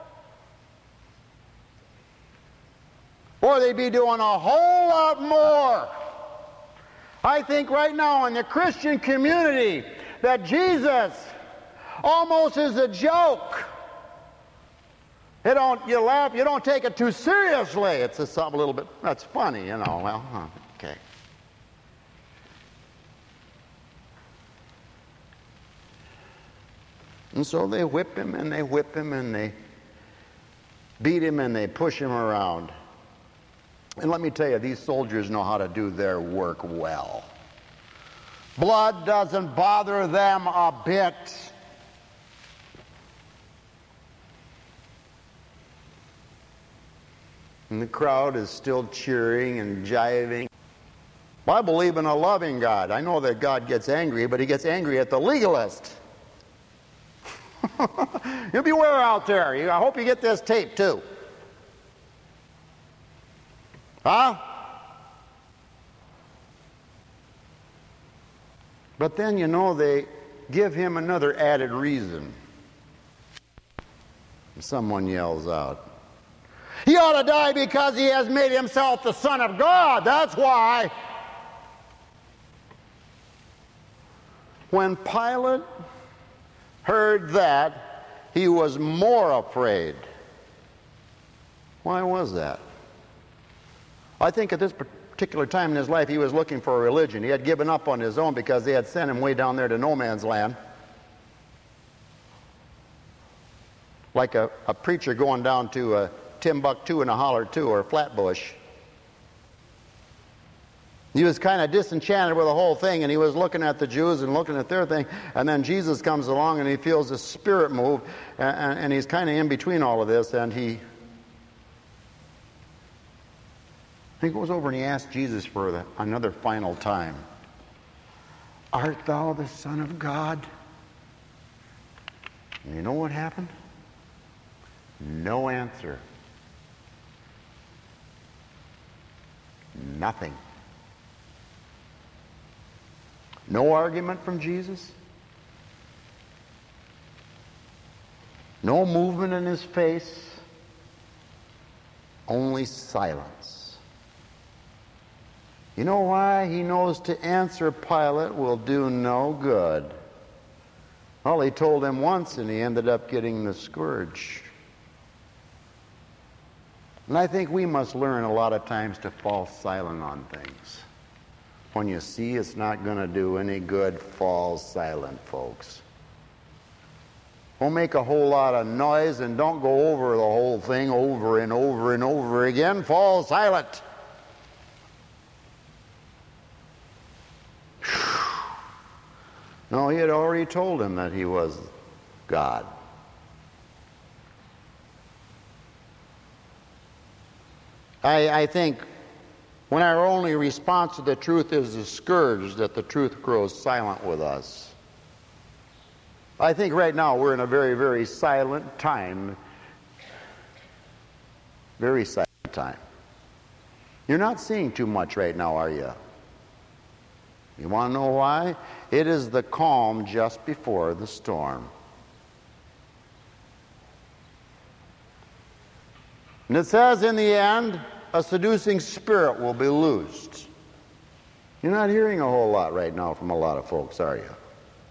Speaker 3: Or they'd be doing a whole lot more. I think right now in the Christian community that Jesus almost is a joke. You don't, you laugh, you don't take it too seriously. It's just something a little bit, that's funny, you know. Well, huh, okay. And so they whip him and they whip him and they beat him and they push him around. And let me tell you, these soldiers know how to do their work well. Blood doesn't bother them a bit. And the crowd is still cheering and jiving. Well, I believe in a loving God. I know that God gets angry, but he gets angry at the legalist. You beware out there. I hope you get this tape too. Huh? But then, you know, they give him another added reason. Someone yells out, he ought to die because he has made himself the Son of God. That's why. When Pilate heard that, he was more afraid. Why was that? I think at this particular time in his life, he was looking for a religion. He had given up on his own because they had sent him way down there to no man's land. Like a, a preacher going down to a Timbuktu and a holler too, or Flatbush. He was kind of disenchanted with the whole thing, and he was looking at the Jews and looking at their thing, and then Jesus comes along and he feels the Spirit move, and, and he's kind of in between all of this, and he He goes over and he asks Jesus for the, another final time, "Art thou the Son of God?" And you know what happened? No answer. Nothing. No argument from Jesus. No movement in his face. Only silence. You know why? He knows to answer Pilate will do no good. Well, he told him once and he ended up getting the scourge. And I think we must learn a lot of times to fall silent on things. When you see it's not going to do any good, fall silent, folks. Don't make a whole lot of noise and don't go over the whole thing over and over and over again. Fall silent. No, he had already told him that he was God. I, I think when our only response to the truth is the scourge, that the truth grows silent with us. I think right now we're in a very, very silent time. Very silent time. You're not seeing too much right now, are you? You want to know why? It is the calm just before the storm. And it says in the end, a seducing spirit will be loosed. You're not hearing a whole lot right now from a lot of folks, are you?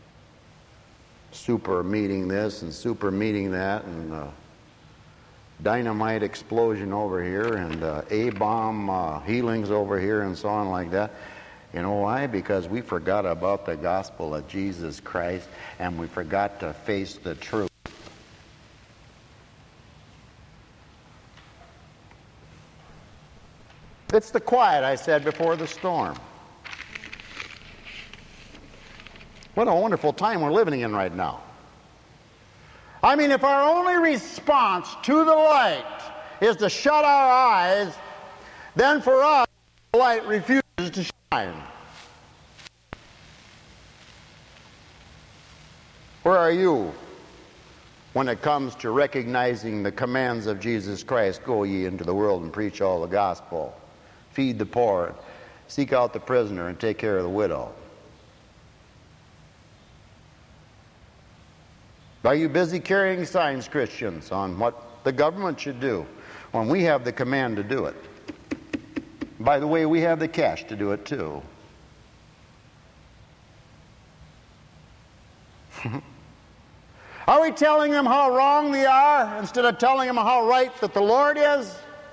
Speaker 3: Super meeting this and super meeting that, and uh, dynamite explosion over here, and uh, A-bomb uh, healings over here, and so on like that. You know why? Because we forgot about the gospel of Jesus Christ, and we forgot to face the truth. It's the quiet, I said, before the storm. What a wonderful time we're living in right now. I mean, if our only response to the light is to shut our eyes, then for us, the light refuses to shine. Where are you when it comes to recognizing the commands of Jesus Christ? Go ye into the world and preach all the gospel. Feed the poor, seek out the prisoner, and take care of the widow. Are you busy carrying signs, Christians, on what the government should do when we have the command to do it? By the way, we have the cash to do it too. Are we telling them how wrong they are instead of telling them how right that the Lord is?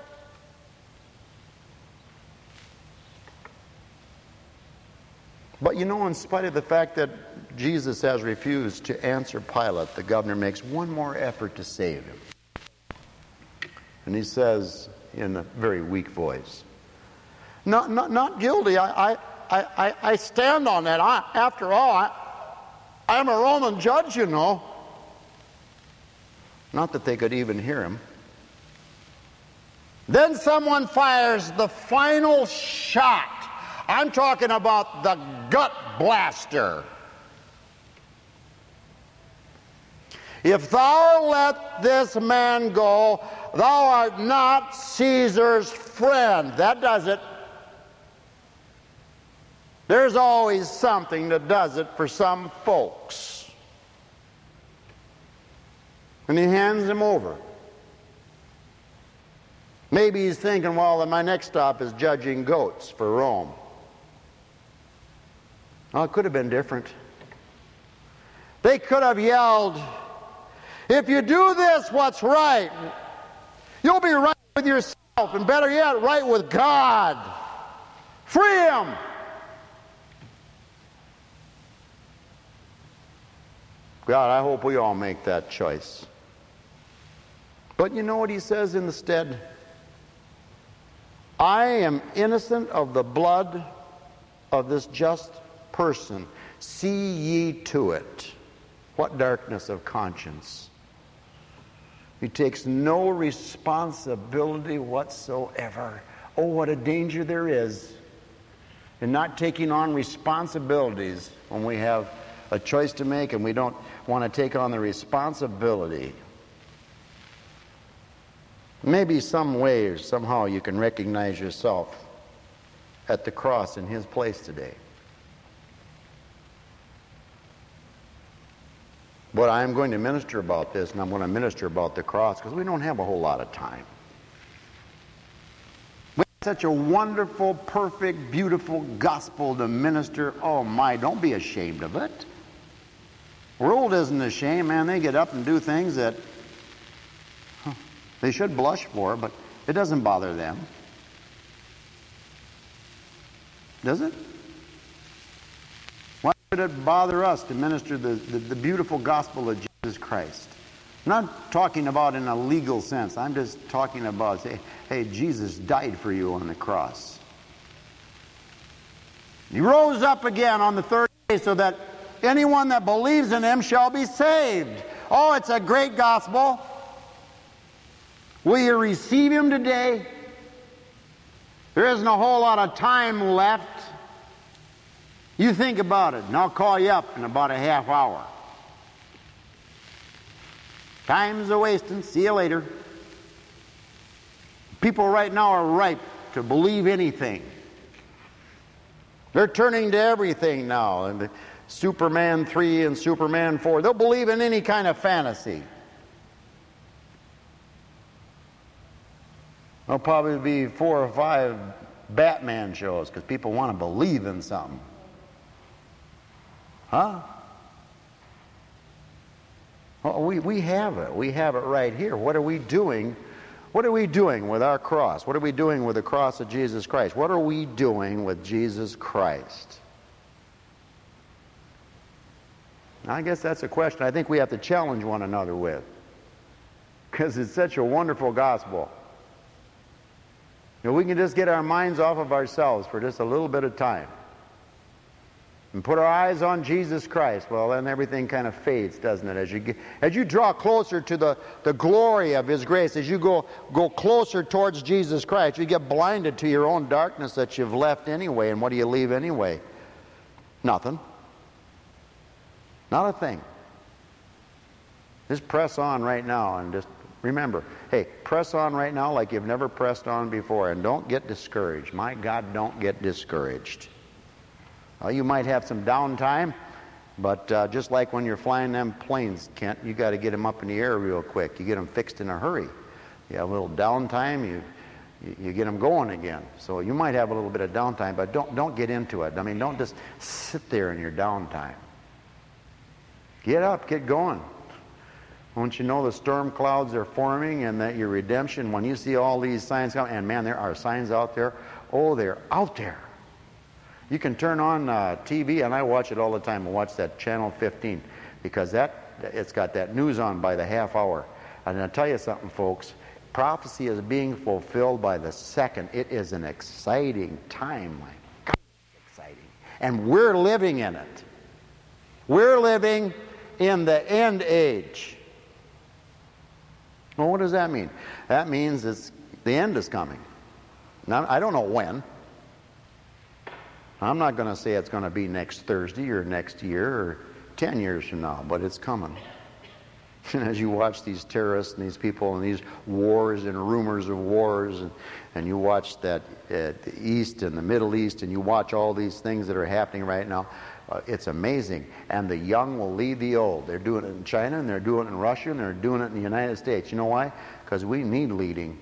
Speaker 3: But you know, in spite of the fact that Jesus has refused to answer Pilate, the governor makes one more effort to save him. And he says in a very weak voice, Not, not, not guilty. I, I, I, I stand on that. I, after all, I, I'm a Roman judge, you know. Not that they could even hear him. Then someone fires the final shot. I'm talking about the gut blaster. If thou let this man go, thou art not Caesar's friend. That does it. There's always something that does it for some folks. And he hands him over. Maybe he's thinking, well, my next stop is judging goats for Rome. Well, it could have been different. They could have yelled, if you do this, what's right? You'll be right with yourself, and better yet, right with God. Free him! God, I hope we all make that choice. But you know what he says instead? I am innocent of the blood of this just person. See ye to it. What darkness of conscience. He takes no responsibility whatsoever Oh, what a danger there is in not taking on responsibilities when we have a choice to make and we don't want to take on the responsibility. Maybe some way or somehow you can recognize yourself at the cross in His place today. But I'm going to minister about this, and I'm going to minister about the cross because we don't have a whole lot of time. We have such a wonderful, perfect, beautiful gospel to minister. Oh my, don't be ashamed of it. The world isn't ashamed, man. They get up and do things that huh, they should blush for, but it doesn't bother them. Does it? Why would it bother us to minister the, the, the beautiful gospel of Jesus Christ? I'm not talking about in a legal sense. I'm just talking about, say, hey, Jesus died for you on the cross. He rose up again on the third day so that anyone that believes in Him shall be saved. Oh, it's a great gospel. Will you receive Him today? There isn't a whole lot of time left. You think about it, and I'll call you up in about a half hour. Time's a wasting. See you later. People right now are ripe to believe anything. They're turning to everything now. And the Superman three and Superman four. They'll believe in any kind of fantasy. There'll probably be four or five Batman shows because people want to believe in something. Huh? Well, we, we have it. We have it right here. What are we doing? What are we doing with our cross? What are we doing with the cross of Jesus Christ? What are we doing with Jesus Christ? I guess that's a question I think we have to challenge one another with, because it's such a wonderful gospel. You know, we can just get our minds off of ourselves for just a little bit of time and put our eyes on Jesus Christ. Well, then everything kind of fades, doesn't it? As you get, as you draw closer to the, the glory of His grace, as you go, go closer towards Jesus Christ, you get blinded to your own darkness that you've left anyway. And what do you leave anyway? Nothing. Not a thing. Just press on right now and just remember, hey, press on right now like you've never pressed on before, and don't get discouraged. My God, don't get discouraged. Well, you might have some downtime, but uh, just like when you're flying them planes, Kent, you got to get them up in the air real quick. You get them fixed in a hurry. You have a little downtime, you, you you get them going again. So you might have a little bit of downtime, but don't don't get into it. I mean, don't just sit there in your downtime. Get up, get going. Don't you know the storm clouds are forming and that your redemption, when you see all these signs come, and man, there are signs out there. Oh, they're out there. You can turn on uh, T V, and I watch it all the time. I watch that Channel fifteen because that it's got that news on by the half hour. And I'll tell you something, folks. Prophecy is being fulfilled by the second. It is an exciting time. My God, it's exciting. And we're living in it. We're living in the end age. Well, what does that mean? That means it's, the end is coming. Now, I don't know when. I'm not going to say it's going to be next Thursday or next year or ten years from now, but it's coming. And as you watch these terrorists and these people and these wars and rumors of wars, and, and you watch that uh, the East and the Middle East, and you watch all these things that are happening right now, uh, it's amazing. And the young will lead the old. They're doing it in China, and they're doing it in Russia, and they're doing it in the United States. You know why? Because we need leading.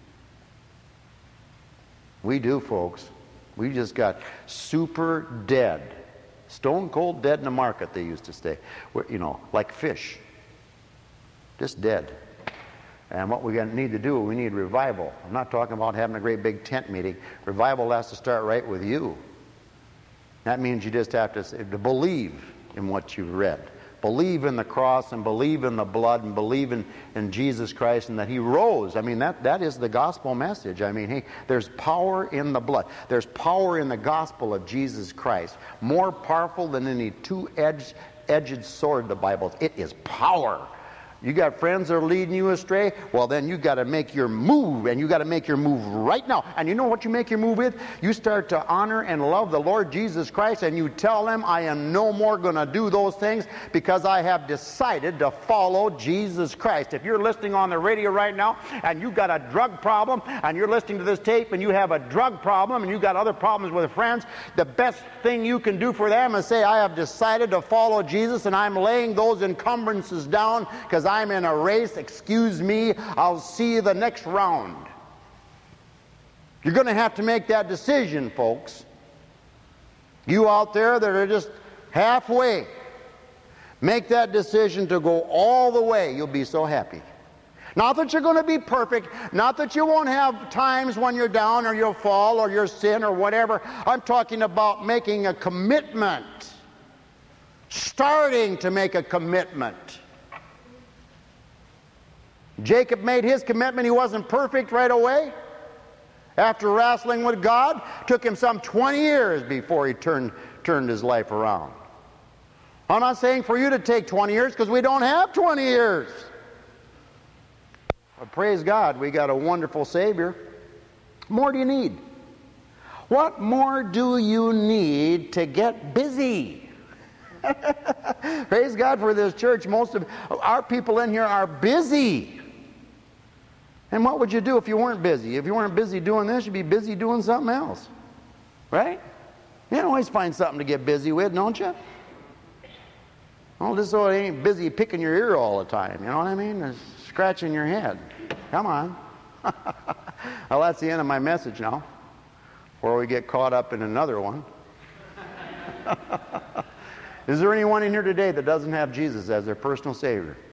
Speaker 3: We do, folks. We just got super dead. Stone cold dead in the market, they used to say. We're, you know, like fish. Just dead. And what we need to do, we need revival. I'm not talking about having a great big tent meeting. Revival has to start right with you. That means you just have to, to believe in what you've read. Believe in the cross and believe in the blood and believe in, in Jesus Christ and that He rose. I mean, that, that is the gospel message. I mean, hey, there's power in the blood. There's power in the gospel of Jesus Christ. More powerful than any two-edged edged sword, the Bible. It is power. You got friends that are leading you astray? Well, then you got to make your move, and you got to make your move right now. And you know what you make your move with? You start to honor and love the Lord Jesus Christ, and you tell them, I am no more going to do those things because I have decided to follow Jesus Christ. If you're listening on the radio right now, and you've got a drug problem, and you're listening to this tape, and you have a drug problem, and you've got other problems with friends, the best thing you can do for them is say, I have decided to follow Jesus, and I'm laying those encumbrances down because I I'm in a race, excuse me, I'll see you the next round. You're going to have to make that decision, folks. You out there that are just halfway, make that decision to go all the way. You'll be so happy. Not that you're going to be perfect, not that you won't have times when you're down or you'll fall or you'll sin or whatever. I'm talking about making a commitment, starting to make a commitment. Jacob made his commitment. He wasn't perfect right away. After wrestling with God, took him some twenty years before he turned, turned his life around. I'm not saying for you to take twenty years because we don't have twenty years. But praise God, we got a wonderful Savior. What more do you need? What more do you need to get busy? Praise God for this church. Most of our people in here are busy. And what would you do if you weren't busy? If you weren't busy doing this, you'd be busy doing something else. Right? You always find something to get busy with, don't you? Well, just so it ain't busy picking your ear all the time. You know what I mean? Or scratching your head. Come on. Well, that's the end of my message now. Before we get caught up in another one. Is there anyone in here today that doesn't have Jesus as their personal Savior?